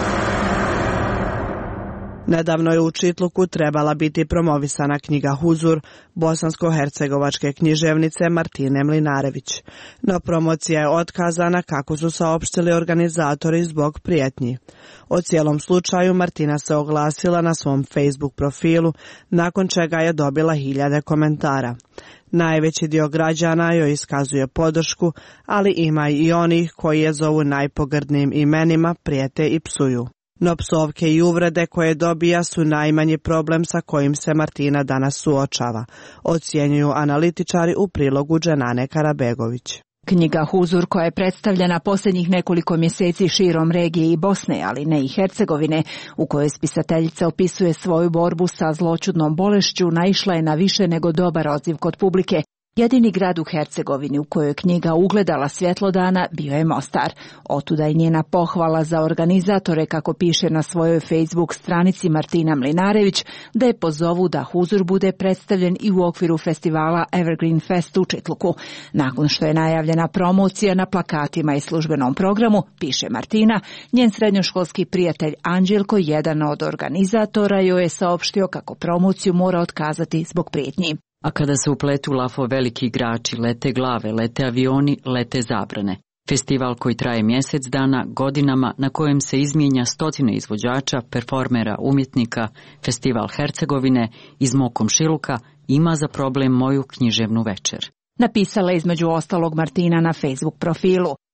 Nedavno je u Čitluku trebala biti promovisana knjiga Huzur bosansko-hercegovačke književnice Martine Mlinarević. No promocija je otkazana, kako su saopštili organizatori, zbog prijetnji. O cijelom slučaju Martina se oglasila na svom Facebook profilu, nakon čega je dobila hiljade komentara. Najveći dio građana joj iskazuje podršku, ali ima i onih koji je zovu najpogrdnijim imenima, prijete i psuju. No psovke i uvrede koje dobija su najmanji problem sa kojim se Martina danas suočava, ocjenjuju analitičari u prilogu Dženane Karabegović. Knjiga Huzur, koja je predstavljena posljednjih nekoliko mjeseci širom regije i Bosne, ali ne i Hercegovine, u kojoj spisateljica opisuje svoju borbu sa zloćudnom bolešću, naišla je na više nego dobar odziv kod publike. Jedini grad u Hercegovini u kojoj je knjiga ugledala svjetlo dana bio je Mostar. Otuda i njena pohvala za organizatore, kako piše na svojoj Facebook stranici Martina Mlinarević, da je pozovu da Huzur bude predstavljen i u okviru festivala Evergreen Fest u Čitluku. Nakon što je najavljena promocija na plakatima i službenom programu, piše Martina, njen srednjoškolski prijatelj Anđelko, jedan od organizatora, joj je saopštio kako promociju mora otkazati zbog prijetnji. A kada se upletu lafo veliki igrači, lete glave, lete avioni, lete zabrane. Festival koji traje mjesec dana, godinama, na kojem se izmijenja stotine izvođača, performera, umjetnika, Festival Hercegovine iz mog komšiluka ima za problem moju književnu večer. Napisala između ostalog Martina na Facebook profilu.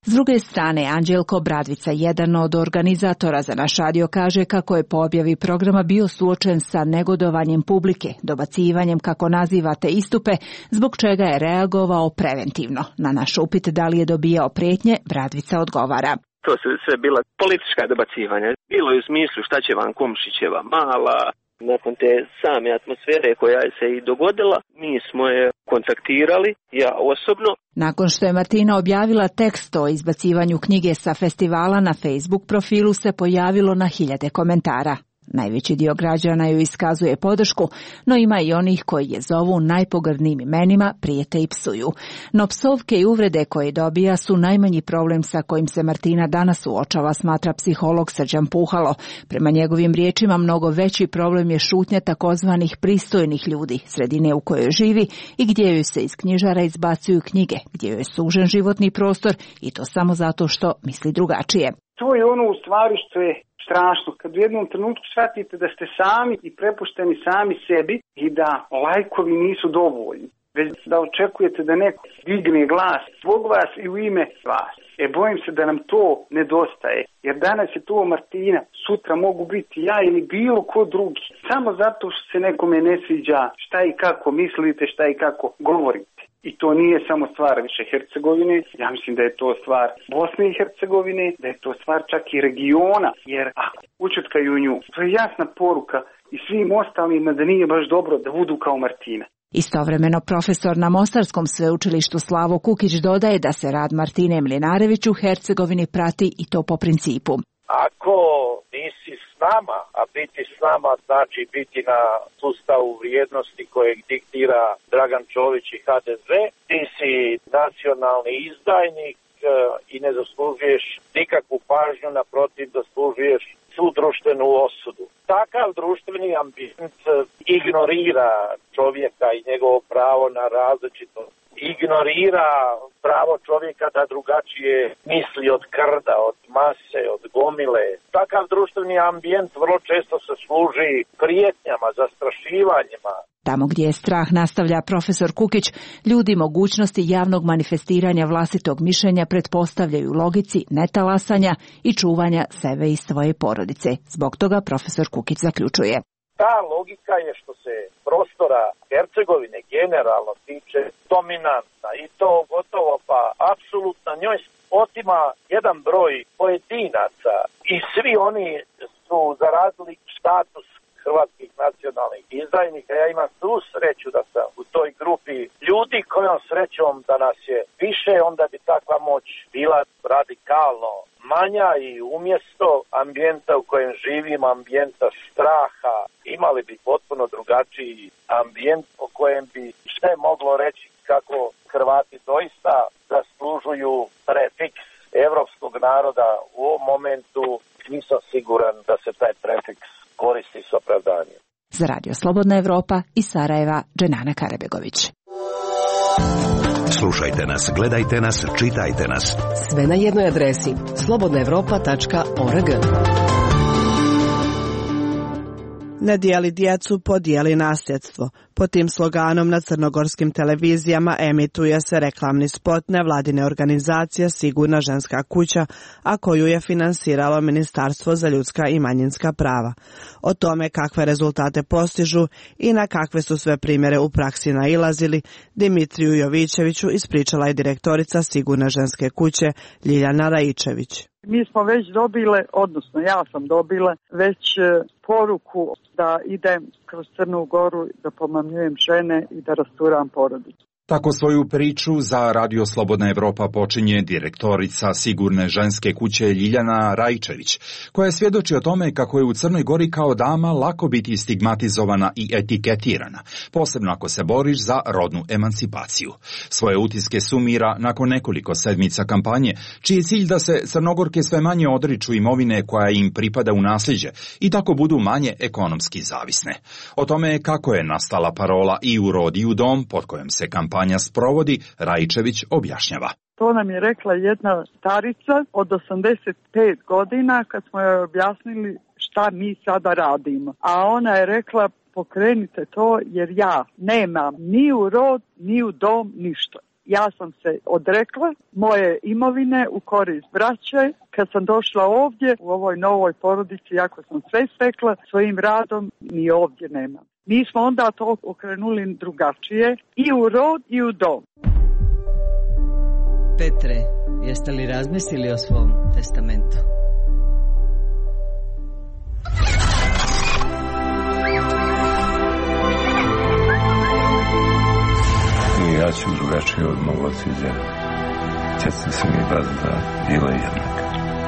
S druge strane, Anđelko Bradvica, jedan od organizatora za naš radio, kaže kako je po objavi programa bio suočen sa negodovanjem publike, dobacivanjem kako nazivate istupe, zbog čega je reagovao preventivno. Na naš upit da li je dobijao prijetnje, Bradvica odgovara. To su sve bila politička dobacivanja. Bilo je u smislu šta će vam Komšićeva mala. Nakon te same atmosfere koja se i dogodila, mi smo je kontaktirali, ja osobno. Nakon što je Martina objavila tekst o izbacivanju knjige sa festivala, na Facebook profilu se pojavilo na hiljade komentara. Najveći dio građana joj iskazuje podršku, no ima i onih koji je zovu najpogrdnijim imenima, prijete i psuju. No psovke i uvrede koje dobija su najmanji problem sa kojim se Martina danas suočava, smatra psiholog Srđan Puhalo. Prema njegovim riječima, mnogo veći problem je šutnja takozvanih pristojnih ljudi, sredine u kojoj živi i gdje joj se iz knjižara izbacuju knjige, gdje joj je sužen životni prostor i to samo zato što misli drugačije. To je ono u stvari što je strašno, kad u jednom trenutku shvatite da ste sami i prepušteni sami sebi i da lajkovi nisu dovoljni, već da očekujete da neko digne glas zbog vas i u ime vas. E, bojim se da nam to nedostaje, jer danas je to Martina, sutra mogu biti ja ili bilo ko drugi, samo zato što se nekome ne sviđa šta i kako mislite, šta i kako govorite. I to nije samo stvar više Hercegovine, ja mislim da je to stvar Bosne i Hercegovine, da je to stvar čak i regiona, jer ako učutkaju nju, to je jasna poruka i svim ostalima da nije baš dobro da budu kao Martina. Istovremeno profesor na Mostarskom sveučilištu Slavo Kukić dodaje da se rad Martine Mlinarjević u Hercegovini prati i to po principu. Ako nisi s nama, a biti s nama znači biti na sustavu vrijednosti kojeg diktira Dragan Čović i ha de ze, ti si nacionalni izdajnik i ne zaslužuješ nikakvu pažnju, naprotiv zaslužuješ svu društvenu osudu. Takav društveni ambijent ignorira čovjeka i njegovo pravo na različitost. Ignorira pravo čovjeka da drugačije misli od krda, od mase, od gomile. Takav društveni ambijent vrlo često se služi prijetnjama, zastrašivanjima. Tamo gdje je strah, nastavlja profesor Kukić, ljudi mogućnosti javnog manifestiranja vlastitog mišljenja pretpostavljaju logici netalasanja i čuvanja sebe i svoje porodice. Zbog toga profesor Kukić zaključuje. Ta logika je što se prostora Hercegovine generalno tiče dominantna i to gotovo pa apsolutno njoj otima jedan broj pojedinaca i svi oni su zaradili status hrvatskih nacionalnih izdajnika. Ja imam tu sreću da sam u toj grupi ljudi kojom srećom da nas je više, onda bi takva moć bila radikalno manja i umjesto ambijenta u kojem živim, ambijenta straha, imali bi potpuno drugačiji ambijent po kojem bi sve moglo reći kako Hrvati doista zaslužuju prefiks evropskog naroda. U ovom momentu nisam siguran da se taj prefiks koristi s opravdanjem. Za Radio Slobodna Evropa iz Sarajeva, Dženana Karabegović. Slušajte nas, gledajte nas, čitajte nas. Sve na jednoj adresi slobodna evropa tačka org. Ne dijeli djecu, podijeli nasljedstvo. Pod tim sloganom na crnogorskim televizijama emituje se reklamni spot nevladine organizacije Sigurna ženska kuća, a koju je finansiralo Ministarstvo za ljudska i manjinska prava. O tome kakve rezultate postižu i na kakve su sve primjere u praksi nailazili, Dimitriju Jovićeviću ispričala je direktorica Sigurne ženske kuće Ljiljana Raičević. Mi smo već dobile, odnosno ja sam dobila već poruku da idem kroz Crnu Goru da pomamljujem žene i da rasturam porodicu. Tako svoju priču za Radio Slobodna Evropa počinje direktorica Sigurne ženske kuće Ljiljana Raičević, koja svjedoči o tome kako je u Crnoj Gori kao dama lako biti stigmatizovana i etiketirana, posebno ako se boriš za rodnu emancipaciju. Svoje utiske sumira nakon nekoliko sedmica kampanje, čiji je cilj da se Crnogorke sve manje odriču imovine koja im pripada u nasljeđe i tako budu manje ekonomski zavisne. O tome kako je nastala parola i u rod i u dom, pod kojom se kampanja sprovodi, Raičević objašnjava. To nam je rekla jedna starica od osamdeset pet godina kad smo joj objasnili šta mi sada radimo. A ona je rekla pokrenite to jer ja nemam ni u rod, ni u dom, ništa. Ja sam se odrekla moje imovine u korist braće. Kad sam došla ovdje, u ovoj novoj porodici, jako sam sve stekla svojim radom, ni ovdje nemam. Mi smo onda to okrenuli drugačije, i u rod i u dom. Petre, jeste li razmislili o svom testamentu? Ja ću drugačije od mog oca i djeda. Ceca se mi brazda bila jednaka.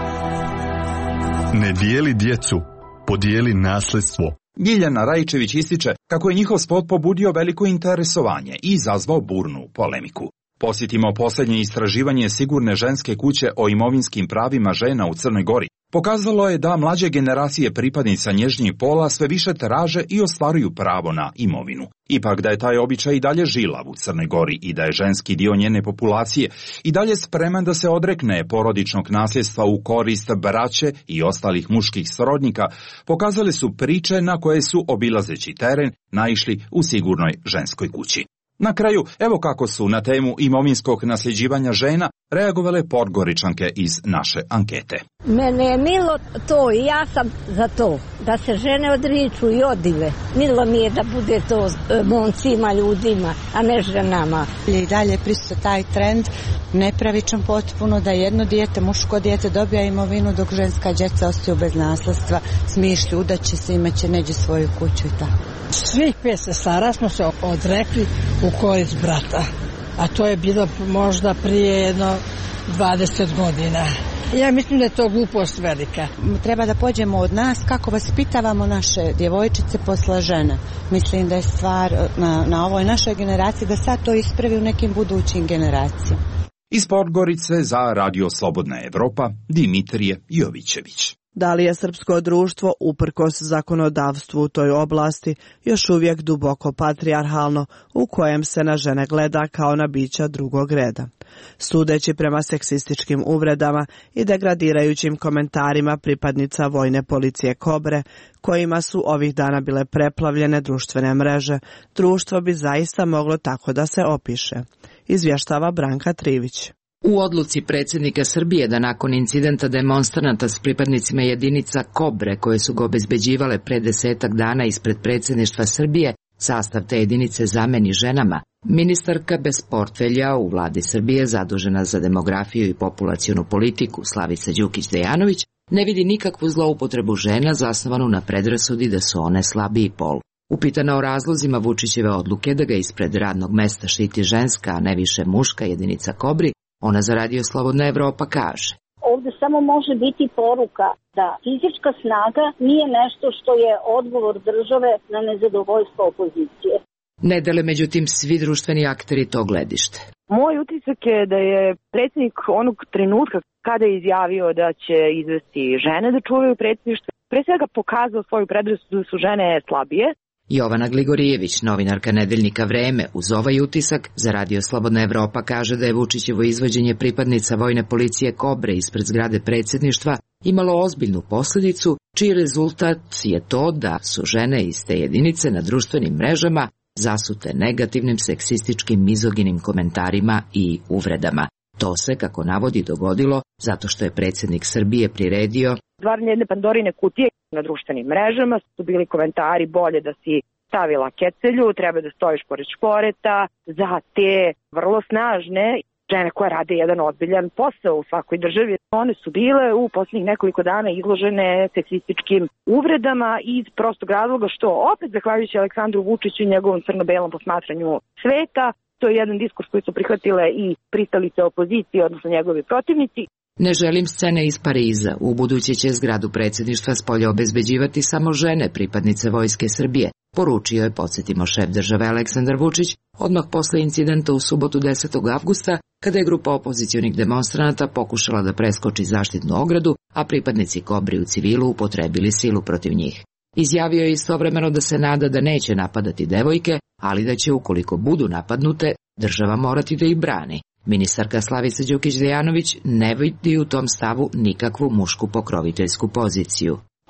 Ne dijeli djecu, podijeli nasljedstvo. Ljiljana Rajčević ističe kako je njihov spot pobudio veliko interesovanje i izazvao burnu polemiku. Posjetimo posljednje istraživanje Sigurne ženske kuće o imovinskim pravima žena u Crnoj Gori. Pokazalo je da mlađe generacije pripadnica nježnjih pola sve više traže i ostvaruju pravo na imovinu. Ipak da je taj običaj i dalje žilav u Crnoj Gori i da je ženski dio njene populacije i dalje spreman da se odrekne porodičnog nasljedstva u korist braće i ostalih muških srodnika, pokazale su priče na koje su, obilazeći teren, naišli u Sigurnoj ženskoj kući. Na kraju, evo kako su na temu imovinskog nasljeđivanja žena reagovale Podgoričanke iz naše ankete. Mene je milo to i ja sam za to, da se žene odriču i odive. Milo mi je da bude to momcima, ljudima, a ne ženama. I dalje prisutan taj trend, nepravičan potpuno, da jedno dijete, muško dijete dobija imovinu dok ženska djeca ostaju bez nasledstva, smišlju, udaće se, imaće neđe svoju kuću i tako. Svih pet sestara smo se odrekli u korist brata, a to je bilo možda prije jedno dvadeset godina. Ja mislim da je to glupost velika. Treba da pođemo od nas kako vaspitavamo naše djevojčice posle žene. Mislim da je stvar na, na ovoj našoj generaciji da sad to ispravi u nekim budućim generacijama. Iz Podgorice za Radio Slobodna Evropa, Dimitrije Jovićević. Da li je srpsko društvo, uprkos zakonodavstvu u toj oblasti, još uvijek duboko patrijarhalno, u kojem se na žene gleda kao na bića drugog reda? Sudeći prema seksističkim uvredama i degradirajućim komentarima pripadnica vojne policije Kobre, kojima su ovih dana bile preplavljene društvene mreže, društvo bi zaista moglo tako da se opiše. Izvještava Branka Trivić. U odluci predsjednika Srbije da nakon incidenta demonstranata s pripadnicima jedinica Kobre koje su ga obezbeđivale pre desetak dana ispred predsjedništva Srbije, sastav te jedinice zameni ženama, ministarka bez portfelja u vladi Srbije zadužena za demografiju i populacionu politiku Slavica Đukić-Dejanović ne vidi nikakvu zloupotrebu žena zasnovanu na predrasudi da su one slabiji pol. Upitana o razlozima Vučićeve odluke da ga ispred radnog mesta štiti ženska, a ne više muška jedinica Kobri, ona za Radio Slobodna Evropa kaže. Ovdje samo može biti poruka da fizička snaga nije nešto što je odgovor države na nezadovoljstvo opozicije. Ne dele međutim svi društveni akteri to gledište. Moj utisak je da je predsjednik onog trenutka kada je izjavio da će izvesti žene da čuvaju predsjedništvo, pre svega pokazao svoju predrasudu da su žene slabije. Jovana Gligorijević, novinarka nedeljnika Vreme, uz ovaj utisak za Radio Slobodna Evropa kaže da je Vučićevo izvođenje pripadnica vojne policije Kobre ispred zgrade predsjedništva imalo ozbiljnu posljedicu, čiji rezultat je to da su žene iz te jedinice na društvenim mrežama zasute negativnim seksističkim mizoginim komentarima i uvredama. To se, kako navodi, dogodilo zato što je predsjednik Srbije priredio stvaranje jedne Pandorine kutije. Na društvenim mrežama su bili komentari bolje da si stavila kecelju, treba da stojiš pored šporeta, za te vrlo snažne žene koje rade jedan ozbiljan posao u svakoj državi. One su bile u posljednjih nekoliko dana izložene seksističkim uvredama iz prostog razloga što opet zahvaljujući Aleksandru Vučiću i njegovom crno-belom posmatranju sveta, to je jedan diskurs koji su prihvatile i pristalice opozicije, odnosno njegovi protivnici. Ne želim scene iz Pariza. U buduće će zgradu predsjedništva spolja obezbeđivati samo žene pripadnice Vojske Srbije, poručio je, podsjetimo, šef države Aleksandar Vučić, odmah posle incidenta u subotu desetog avgusta, kada je grupa opozicionih demonstranata pokušala da preskoči zaštitnu ogradu, a pripadnici Kobri u civilu upotrebili silu protiv njih. Izjavio je istovremeno da se nada da neće napadati devojke, ali da će, ukoliko budu napadnute, država morati da ih brani. Ministarka Slavica Đukić-Dejanović ne vidi u tom stavu nikakvu mušku pokroviteljsku poziciju.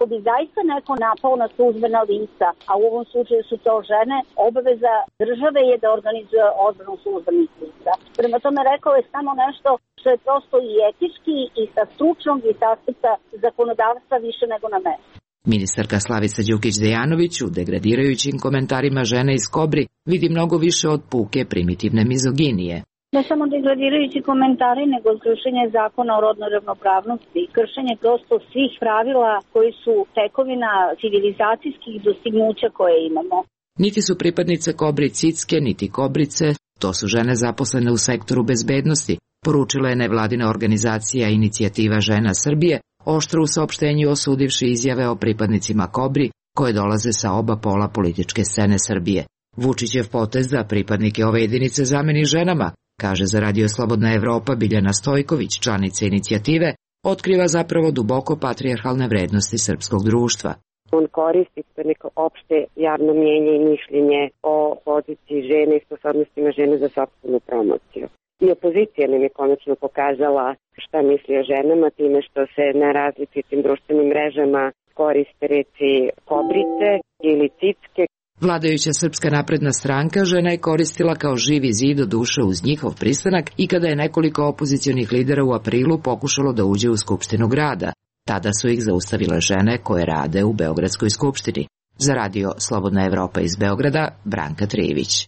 ako bi zaista neko napao na službena lica, a u ovom slučaju su to žene, obaveza države je da organizuje odbranu službenih lica. Prema tome rekao je samo nešto što je prosto i etički i sa stručnog i sa aspekta zakonodavstva više nego na mestu. Ministarka Slavica Đukić-Dejanović u degradirajućim komentarima žene iz Kobri vidi mnogo više od puke primitivne mizoginije. Ne samo degradirajući komentari, nego kršenje zakona o rodnoj ravnopravnosti, kršenje prosto svih pravila koji su tekovina civilizacijskih dostignuća koje imamo. Niti su pripadnice Kobri cicke, niti kobrice, to su žene zaposlene u sektoru bezbednosti, poručila je nevladina organizacija Inicijativa žena Srbije, oštro u saopštenju osudivši izjave o pripadnicima Kobri koje dolaze sa oba pola političke scene Srbije. Vučićev potez da pripadnike ove jedinice zameni ženama, kaže za Radio Slobodna Evropa Biljana Stojković, članica inicijative, otkriva zapravo duboko patrijarhalne vrednosti srpskog društva. On koristi neko opšte javno mnjenje i mišljenje o poziciji žene i sposobnostima žene za sopstvenu promociju. I opozicija nam je konačno pokazala šta misli o ženama time što se na različitim društvenim mrežama koriste reci kobrice ili cicke. Vladajuća Srpska napredna stranka žena je koristila kao živi zid od duše uz njihov pristanak i kada je nekoliko opozicionih lidera u aprilu pokušalo da uđe u Skupštinu grada. Tada su ih zaustavile žene koje rade u Beogradskoj skupštini. Za Radio Slobodna Evropa iz Beograda, Branka Trijević.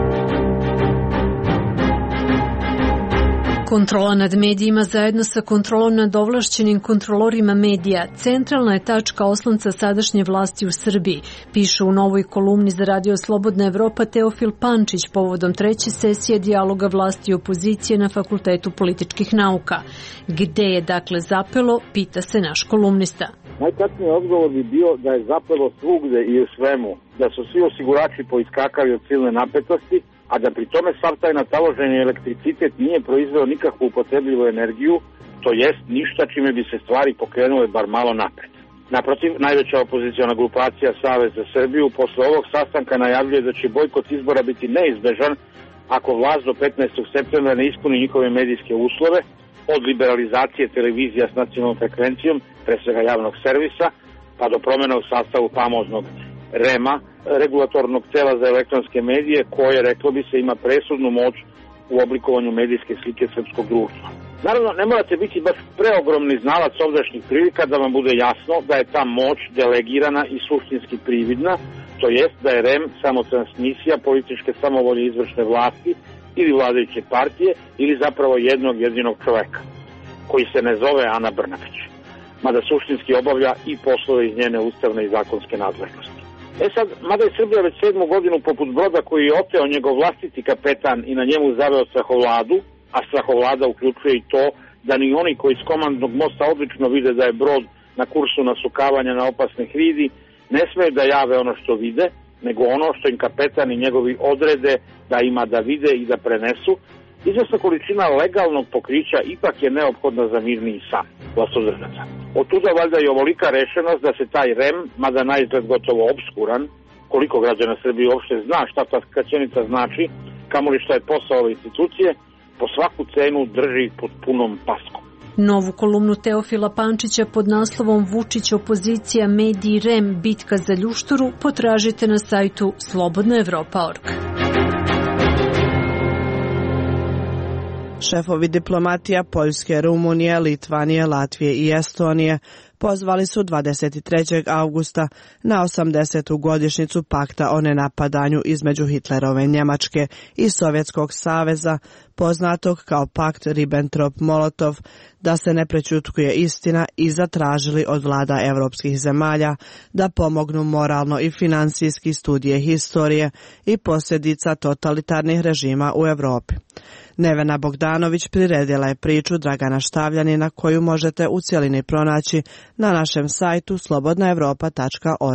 Kontrola nad medijima zajedno sa kontrolom nad ovlašćenim kontrolorima medija centralna je tačka oslonca sadašnje vlasti u Srbiji, piše u novoj kolumni za Radio Slobodna Evropa Teofil Pančić povodom treće sesije dijaloga vlasti i opozicije na Fakultetu političkih nauka. Gde je dakle zapelo, pita se naš kolumnista. Najkratniji odgovor bi bio da je zapelo svugde i u svemu, da su svi osigurači poiskakali od silne napetosti, a da pri tome sav taj nataloženi elektricitet nije proizveo nikakvu upotrebljivu energiju, to jest ništa čime bi se stvari pokrenule bar malo napred. Naprotiv, najveća opoziciona grupacija Savez za Srbiju posle ovog sastanka najavljuje da će bojkot izbora biti neizbežan ako vlast do petnaestog septembra ne ispuni njihove medijske uslove, od liberalizacije televizija s nacionalnom frekvencijom, pre svega javnog servisa, pa do promjena u sastavu famoznog rema, regulatornog tela za elektronske medije, koje, reklo bi se, ima presudnu moć u oblikovanju medijske slike srpskog društva. Naravno, ne morate biti baš preogromni znalac ovdašnjih prilika da vam bude jasno da je ta moć delegirana i suštinski prividna, to jest da je REM samo transmisija političke samovolje izvršne vlasti ili vladajuće partije ili zapravo jednog jedinog čoveka, koji se ne zove Ana Brnabić, mada suštinski obavlja i poslove iz njene ustavne i zakonske nadležnosti. E sad, mada je Srbija već sedmu godinu poput broda koji je oteo njegov vlastiti kapetan i na njemu zaveo strahovladu, a strahovlada uključuje i to da ni oni koji s komandnog mosta odlično vide da je brod na kursu nasukavanja na opasne hridi, ne smeju da jave ono što vide, nego ono što im kapetan i njegovi odrede da ima da vide i da prenesu. Izvesna količina legalnog pokrića ipak je neophodna za mirni san vlastodržaca. Od tuda valjda i ovolika rešenost da se taj REM, mada naizgled gotovo obskuran, koliko građana Srbije uopšte zna šta ta skraćenica znači, kamoli šta je posao ove institucije, po svaku cenu drži pod punom paskom. Novu kolumnu Teofila Pančića pod naslovom Vučić opozicija mediji REM bitka za ljušturu potražite na sajtu slobodna evropa tačka org. Šefovi diplomatija Poljske, Rumunije, Litvanije, Latvije i Estonije pozvali su dvadeset trećeg avgusta na osamdesetu godišnjicu pakta o nenapadanju između Hitlerove Njemačke i Sovjetskog saveza, poznatog kao pakt Ribbentrop-Molotov, da se ne prećutkuje istina i zatražili od vlada evropskih zemalja da pomognu moralno i finansijski studije historije i posljedica totalitarnih režima u Evropi. Nevena Bogdanović priredila je priču Dragana Štavljanina koju možete u cjelini pronaći na našem sajtu slobodna evropa tačka org.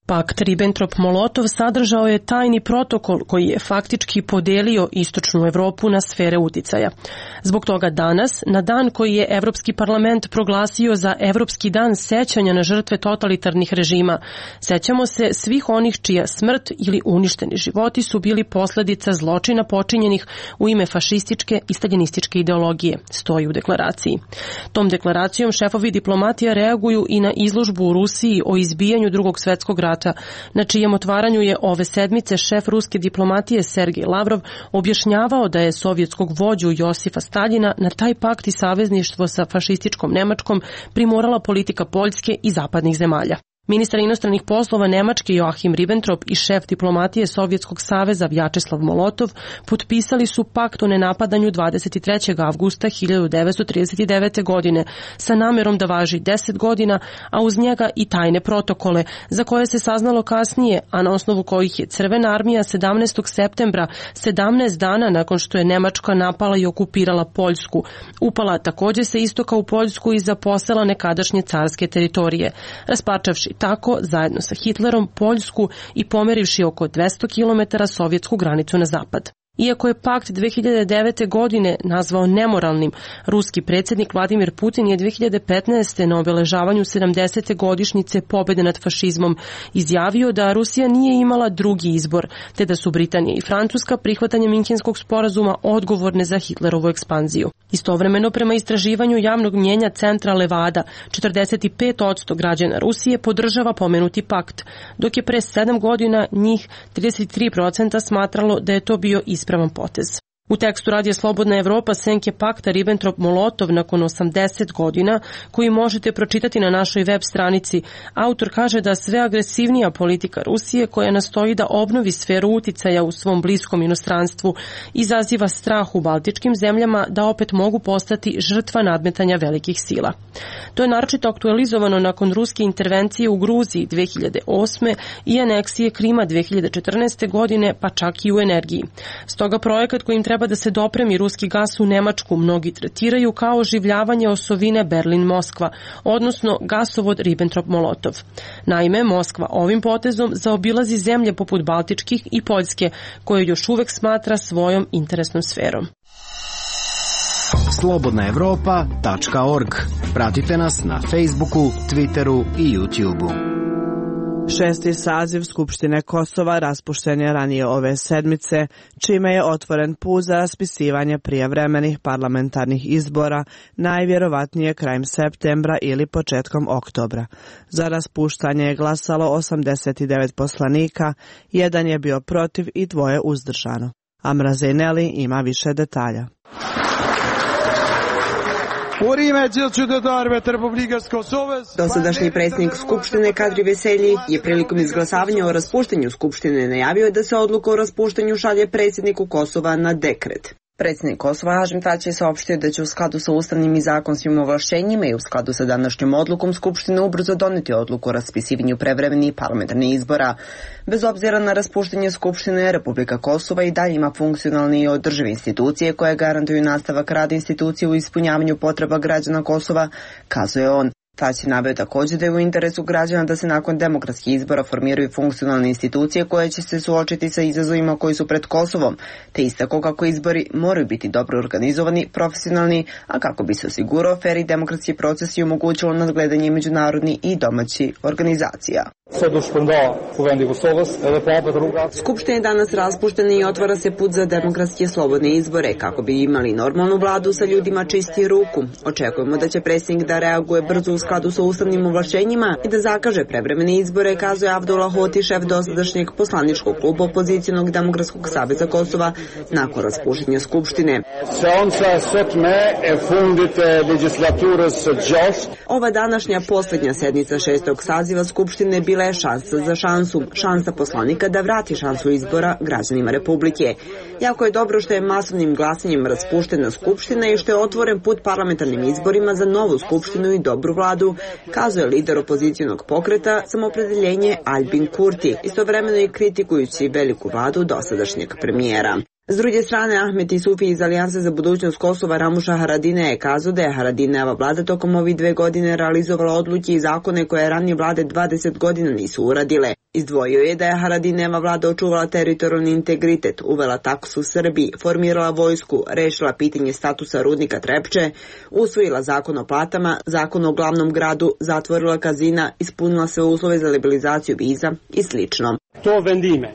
Pakt Ribbentrop-Molotov sadržao je tajni protokol koji je faktički podelio istočnu Evropu na sfere uticaja. Zbog toga danas, na dan koji je Evropski parlament proglasio za Evropski dan sećanja na žrtve totalitarnih režima, sećamo se svih onih čija smrt ili uništeni životi su bili posledica zločina počinjenih u ime fašističke i staljinističke ideologije, stoji u deklaraciji. Tom deklaracijom šefovi diplomatija reaguju i na izložbu u Rusiji o izbijanju Drugog svetskog rata, na čijem otvaranju je ove sedmice šef ruske diplomatije Sergej Lavrov objašnjavao da je sovjetskog vođu Josifa Staljina na taj pakt i savezništvo sa fašističkom Nemačkom primorala politika Poljske i zapadnih zemalja. Ministar inostranih poslova Nemačke Joachim Ribbentrop i šef diplomatije Sovjetskog saveza Vjačeslav Molotov potpisali su pakt o nenapadanju dvadeset trećeg avgusta hiljadu devetsto trideset devete. godine sa namerom da važi deset godina, a uz njega i tajne protokole za koje se saznalo kasnije, a na osnovu kojih je Crvena armija sedamnaestog septembra, sedamnaest dana nakon što je Nemačka napala i okupirala Poljsku, upala takođe sa istoka u Poljsku i zaposela nekadašnje carske teritorije, rasparčavši tako, zajedno sa Hitlerom, Poljsku i pomerivši oko dvesta kilometara sovjetsku granicu na zapad. Iako je pakt dve hiljade devete. godine nazvao nemoralnim, ruski predsjednik Vladimir Putin je dve hiljade petnaeste. na obeležavanju sedamdesete. godišnjice pobjede nad fašizmom izjavio da Rusija nije imala drugi izbor, te da su Britanija i Francuska prihvatanjem Minhenskog sporazuma odgovorne za Hitlerovu ekspanziju. Istovremeno, prema istraživanju javnog mnjenja centra Levada, četrdeset pet posto građana Rusije podržava pomenuti pakt, dok je pre sedam godina njih trideset tri posto smatralo da je to bio ispravan potez. U tekstu Radija Slobodna Evropa senke pakta Ribbentrop-Molotov nakon osamdeset godina, koji možete pročitati na našoj web stranici, autor kaže da sve agresivnija politika Rusije, koja nastoji da obnovi sferu uticaja u svom bliskom inostranstvu, izaziva strah u baltičkim zemljama da opet mogu postati žrtva nadmetanja velikih sila. To je naročito aktualizovano nakon ruske intervencije u Gruziji dve hiljade osme. i aneksije Krima dve hiljade četrnaeste. godine, pa čak i u energiji. Stoga projekat kojim treba treba da se dopremi ruski gas u Nemačku mnogi tretiraju kao oživljavanje osovine Berlin-Moskva, odnosno gasovod Ribbentrop-Molotov. Naime, Moskva ovim potezom zaobilazi zemlje poput Baltičkih i Poljske, koje još uvek smatra svojom interesnom sferom. slobodna evropa tačka org. Pratite nas na Facebooku, Twitteru i YouTubeu. Šesti saziv Skupštine Kosova raspušten je ranije ove sedmice, čime je otvoren put za raspisivanje prijevremenih parlamentarnih izbora, najvjerovatnije krajem septembra ili početkom oktobra. Za raspuštanje je glasalo osamdeset devet poslanika, jedan je bio protiv i dvoje uzdržano. Amra Zejneli ima više detalja. Dosadašnji predsjednik Skupštine Kadri Veselji je prilikom izglasavanja o raspuštanju Skupštine najavio da se odluka o raspuštanju šalje predsjedniku Kosova na dekret. Predsjednik Kosova Hašim Tači je saopštio da će u skladu sa ustavnim i zakonskim ovlašćenjima i u skladu sa današnjom odlukom Skupštine ubrzo doneti odluku o raspisivanju prevremenih parlamentarnih izbora. Bez obzira na raspuštanje Skupštine, Republika Kosova i dalje ima funkcionalne i održive institucije koje garantuju nastavak rada institucije u ispunjavanju potreba građana Kosova, kazuje on. Tači naveo također da je u interesu građana da se nakon demokratskih izbora formiraju funkcionalne institucije koje će se suočiti sa izazovima koji su pred Kosovom, te istako kako izbori moraju biti dobro organizovani, profesionalni, a kako bi se osigurao fer i demokratski proces i omogućilo nadgledanje međunarodnih i domaćih organizacija. Skupština je danas raspuštena i otvara se put za demokratske slobodne izbore kako bi imali normalnu vladu sa ljudima čistih ruku. Očekujemo da će predsjednik da reaguje brzo u skladu sa ustavnim ovlašćenjima i da zakaže prevremene izbore, kazuje Avdullah Hoti, šef dosadašnjeg poslaničkog kluba Opozicijonog demokratskog saveza Kosova nakon raspuštenja Skupštine. Ova današnja posljednja sednica šestog saziva Skupštine bila je šansa za šansu, šansa poslanika da vrati šansu izbora građanima Republike. Jako je dobro što je masovnim glasanjem raspuštena Skupština i što je otvoren put parlamentarnim izborima za novu Skupštinu i dobru vladu, kazuje lider opozicijonog pokreta Samopredeljenje Albin Kurti, istovremeno i kritikujući veliku vladu dosadašnjeg premijera. S druge strane, Ahmet Isufi iz Alijanse za budućnost Kosova Ramuša Haradine je kazao da je Haradineva vlada tokom ovih dve godine realizovala odluke i zakone koje ranije vlade dvadeset godina nisu uradile. Izdvojio je da je Haradineva vlada očuvala teritorijalni integritet, uvela taksu u Srbiji, formirala vojsku, rešila pitanje statusa rudnika Trepče, usvojila zakon o platama, zakon o glavnom gradu, zatvorila kazina, ispunila sve uslove za liberalizaciju viza i slično. To vendime,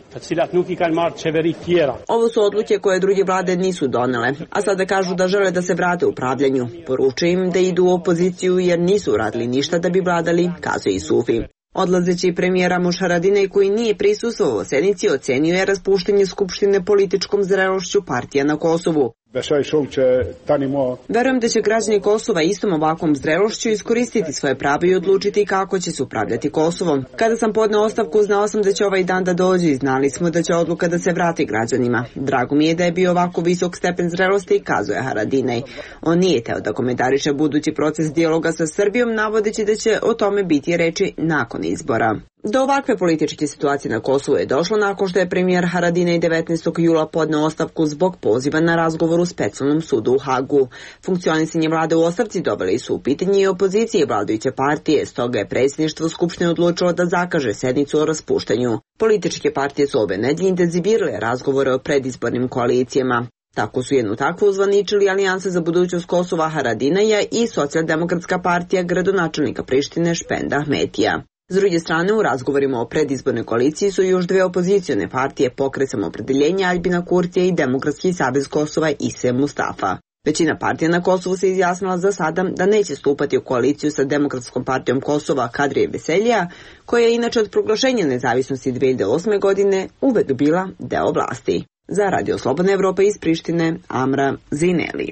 Ovo su odluke koje druge vlade nisu donele, a sada kažu da žele da se vrate upravljanju. Poručuju im da idu u opoziciju jer nisu uradili ništa da bi vladali, kazuje i Sufi. Odlazeći premijer Ramuš Haradinaj, koji nije prisustvovao sednici, ocenio je raspuštanje Skupštine političkom zrelošću partija na Kosovu. Verujem da će građani Kosova istom ovakvom zrelošću iskoristiti svoje pravo i odlučiti kako će se upravljati Kosovom. Kada sam podneo ostavku, znao sam da će ovaj dan da dođe i znali smo da će odluka da se vrati građanima. Drago mi je da je bio ovako visok stepen zrelosti, kazuje Haradinaj. On nije teo da komentariše budući proces dijaloga sa Srbijom, navodeći da će o tome biti reči nakon izbora. Do ovakve političke situacije na Kosovu je došlo nakon što je premijer Haradinaj devetnaestog jula podneo ostavku zbog poziva na razgovor u specijalnom sudu u Hagu. Funkcionisanje vlade u ostavci doveli su u pitanje i opozicije vladajuće partije, stoga je predsjedništvo Skupštine odlučilo da zakaže sednicu o raspuštanju. Političke partije su ove nedelje intenzivirale razgovore o predizbornim koalicijama. Tako su jednu takvu uzvaničili Alijansa za budućnost Kosova Haradinaja i Socijaldemokratska partija gradonačelnika Prištine Špenda Ahmetija. S druge strane, u razgovorima o predizbornoj koaliciji su još dve opozicione partije, Pokret Samoopredeljenja Aljbina Kurtija i Demokratski savez Kosova Ise Mustafa. Većina partija na Kosovu se izjasnila za sada da neće stupati u koaliciju sa Demokratskom partijom Kosova Kadrije Veseljija, koja je inače od proglašenja nezavisnosti dve hiljade osme. godine uvek bila deo vlasti. Za Radio Slobodna Evropa iz Prištine, Amra Zineli.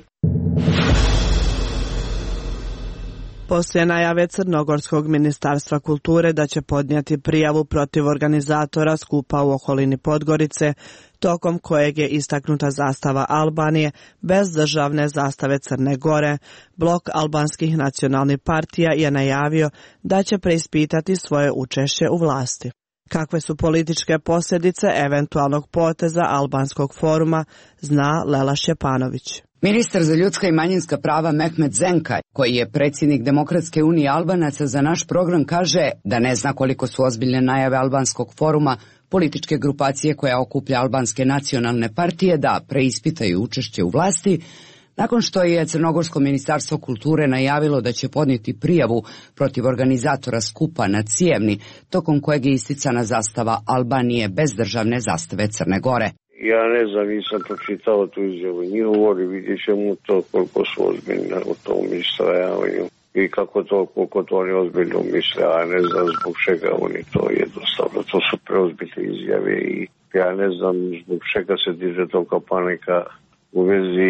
Poslije najave Crnogorskog ministarstva kulture da će podnijeti prijavu protiv organizatora skupa u okolini Podgorice, tokom kojeg je istaknuta zastava Albanije bez državne zastave Crne Gore, blok albanskih nacionalnih partija je najavio da će preispitati svoje učešće u vlasti. Kakve su političke posljedice eventualnog poteza Albanskog foruma, zna Lela Šćepanović. Ministar za ljudska i manjinska prava Mehmet Zenka, koji je predsjednik Demokratske unije Albanaca, za naš program kaže da ne zna koliko su ozbiljne najave Albanskog foruma, političke grupacije koja okuplja albanske nacionalne partije, da preispitaju učešće u vlasti, nakon što je Crnogorsko ministarstvo kulture najavilo da će podnijeti prijavu protiv organizatora skupa na Cijevni, tokom kojeg je isticana zastava Albanije bez državne zastave Crne Gore. Ja ne znam, nisam pročitao tu izjavu njihovu, vidjet ćemo to koliko su ozbiljni u tom istrajavanju i kako to, koliko to oni ozbiljno misle, a ne znam zbog čega oni to jednostavno. To su preozbiljne izjave i ja ne znam zbog čega se diže toliko panika u vezi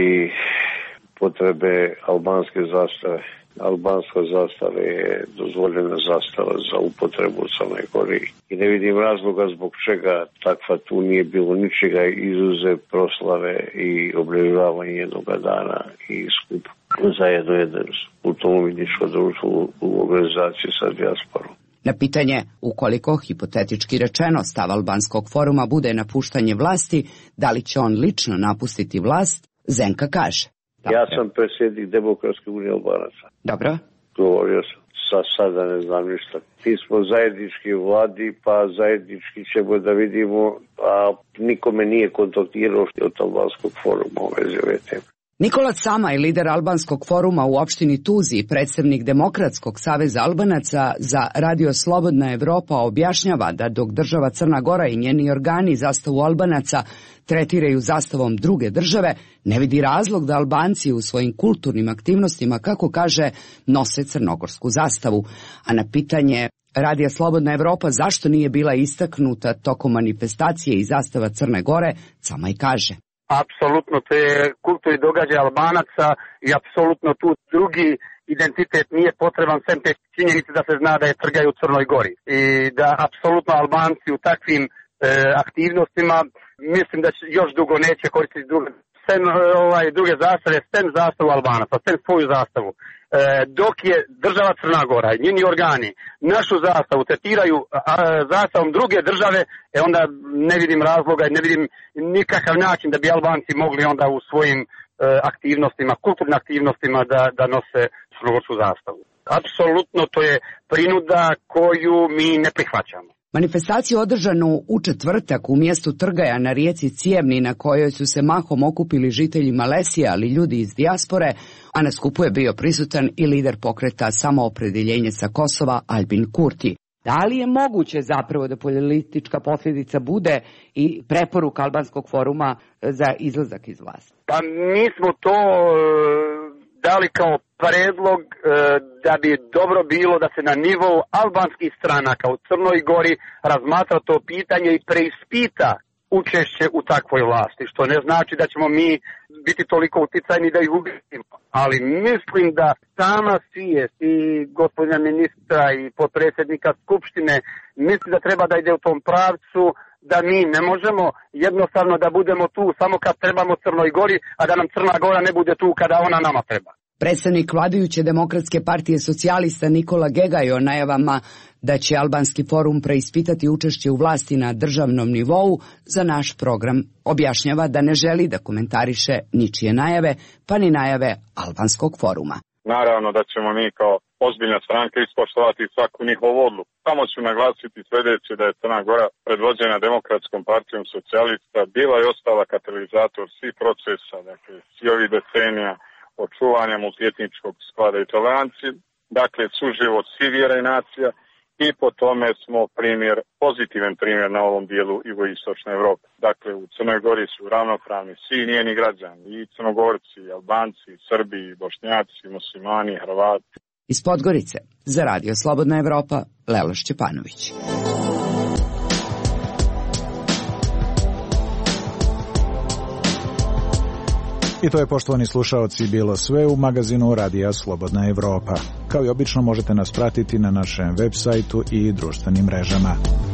potrebe albanske zastave. Albanska zastava je dozvoljena zastava za upotrebu u Crnoj Gori i ne vidim razloga zbog čega takva tu nije bilo ničega izuzev proslave i obilježavanje jednoga dana i skup zajedno jedno kulturno-umjetničko društvo u organizaciji sa dijasporom. Na pitanje, ukoliko hipotetički rečeno stav Albanskog foruma bude napuštanje vlasti, da li će on lično napustiti vlast, Zenka kaže. Ja sam predsjednik Demokratske unije Albanaca. Dobro. Govorio sam, sa sada ne znam ništa. Mi smo zajednički u vladi, pa zajednički ćemo da vidimo, a nikome nije kontaktirao od Albanskog foruma u vezi ove teme. Nikola Samaj, lider Albanskog foruma u opštini Tuzi i predstavnik Demokratskog saveza Albanaca za Radio Slobodna Evropa objašnjava da dok država Crna Gora i njeni organi zastavu Albanaca tretiraju zastavom druge države, ne vidi razlog da Albanci u svojim kulturnim aktivnostima, kako kaže, nose crnogorsku zastavu. A na pitanje Radija Slobodna Evropa zašto nije bila istaknuta tokom manifestacije i zastava Crne Gore, Samaj kaže. Apsolutno, to je kulturni događaj Albanaca i apsolutno tu drugi identitet nije potreban sem te činjenice da se zna da je trgaju u Crnoj Gori. I da apsolutno Albanci u takvim e, aktivnostima mislim da će još dugo neće koristiti druge, sem, ovaj, druge zastave, sem zastavu Albanaca, sem svoju zastavu. E, dok je država Crna Gora i njeni organi našu zastavu tretiraju a, zastavom druge države, e onda ne vidim razloga i ne vidim nikakav način da bi Albanci mogli onda u svojim e, aktivnostima, kulturnim aktivnostima da, da nose crnogorsku zastavu. Apsolutno to je prinuda koju mi ne prihvaćamo. Manifestaciju održanu u četvrtak u mjestu Trgaja na rijeci Cijevni, na kojoj su se mahom okupili žitelji Malesije, ali ljudi iz dijaspore, a na skupu je bio prisutan i lider pokreta Samoopredjeljenje sa Kosova Albin Kurti. Da li je moguće zapravo da politička posljedica bude i preporuka Albanskog foruma za izlazak iz vlasti? Pa mi smo to dali kao predlog da bi dobro bilo da se na nivou albanskih stranaka u Crnoj Gori razmatra to pitanje i preispita učešće u takvoj vlasti, što ne znači da ćemo mi biti toliko uticajni da ih ubijemo. Ali mislim da sama svijest i gospodina ministra i potpredsjednika Skupštine misli da treba da ide u tom pravcu, da mi ne možemo jednostavno da budemo tu samo kad trebamo Crnoj Gori, a da nam Crna Gora ne bude tu kada ona nama treba. Predstavnik vladajuće Demokratske partije socijalista Nikola Gegaj o najavama da će Albanski forum preispitati učešće u vlasti na državnom nivou za naš program objašnjava da ne želi da komentariše ničije najave, pa ni najave Albanskog foruma. Naravno da ćemo mi kao ozbiljna stranka ispoštovati svaku njihovu odluku. Samo ću naglasiti sljedeće, da je Crna Gora predvođena Demokratskom partijom socijalista bila i ostala katalizator svih procesa, dakle svi ovih decenija očuvanja multietničkog sklada i tolerancije, dakle suživot svih vjera i nacija, i po tome smo primjer, pozitivan primjer na ovom dijelu jugoistočne Evrope. Dakle, u Crnoj Gori su ravnopravni svi njeni građani, i Crnogorci, i Albanci, i Srbi, i Bošnjaci, i Muslimani, i Hrvati. Iz Podgorice, za Radio Slobodna Evropa, Lelo Šćepanović. I to je, poštovani slušaoci, bilo sve u magazinu Radija Slobodna Evropa. Kao i obično možete nas pratiti na našem web sajtu i društvenim mrežama.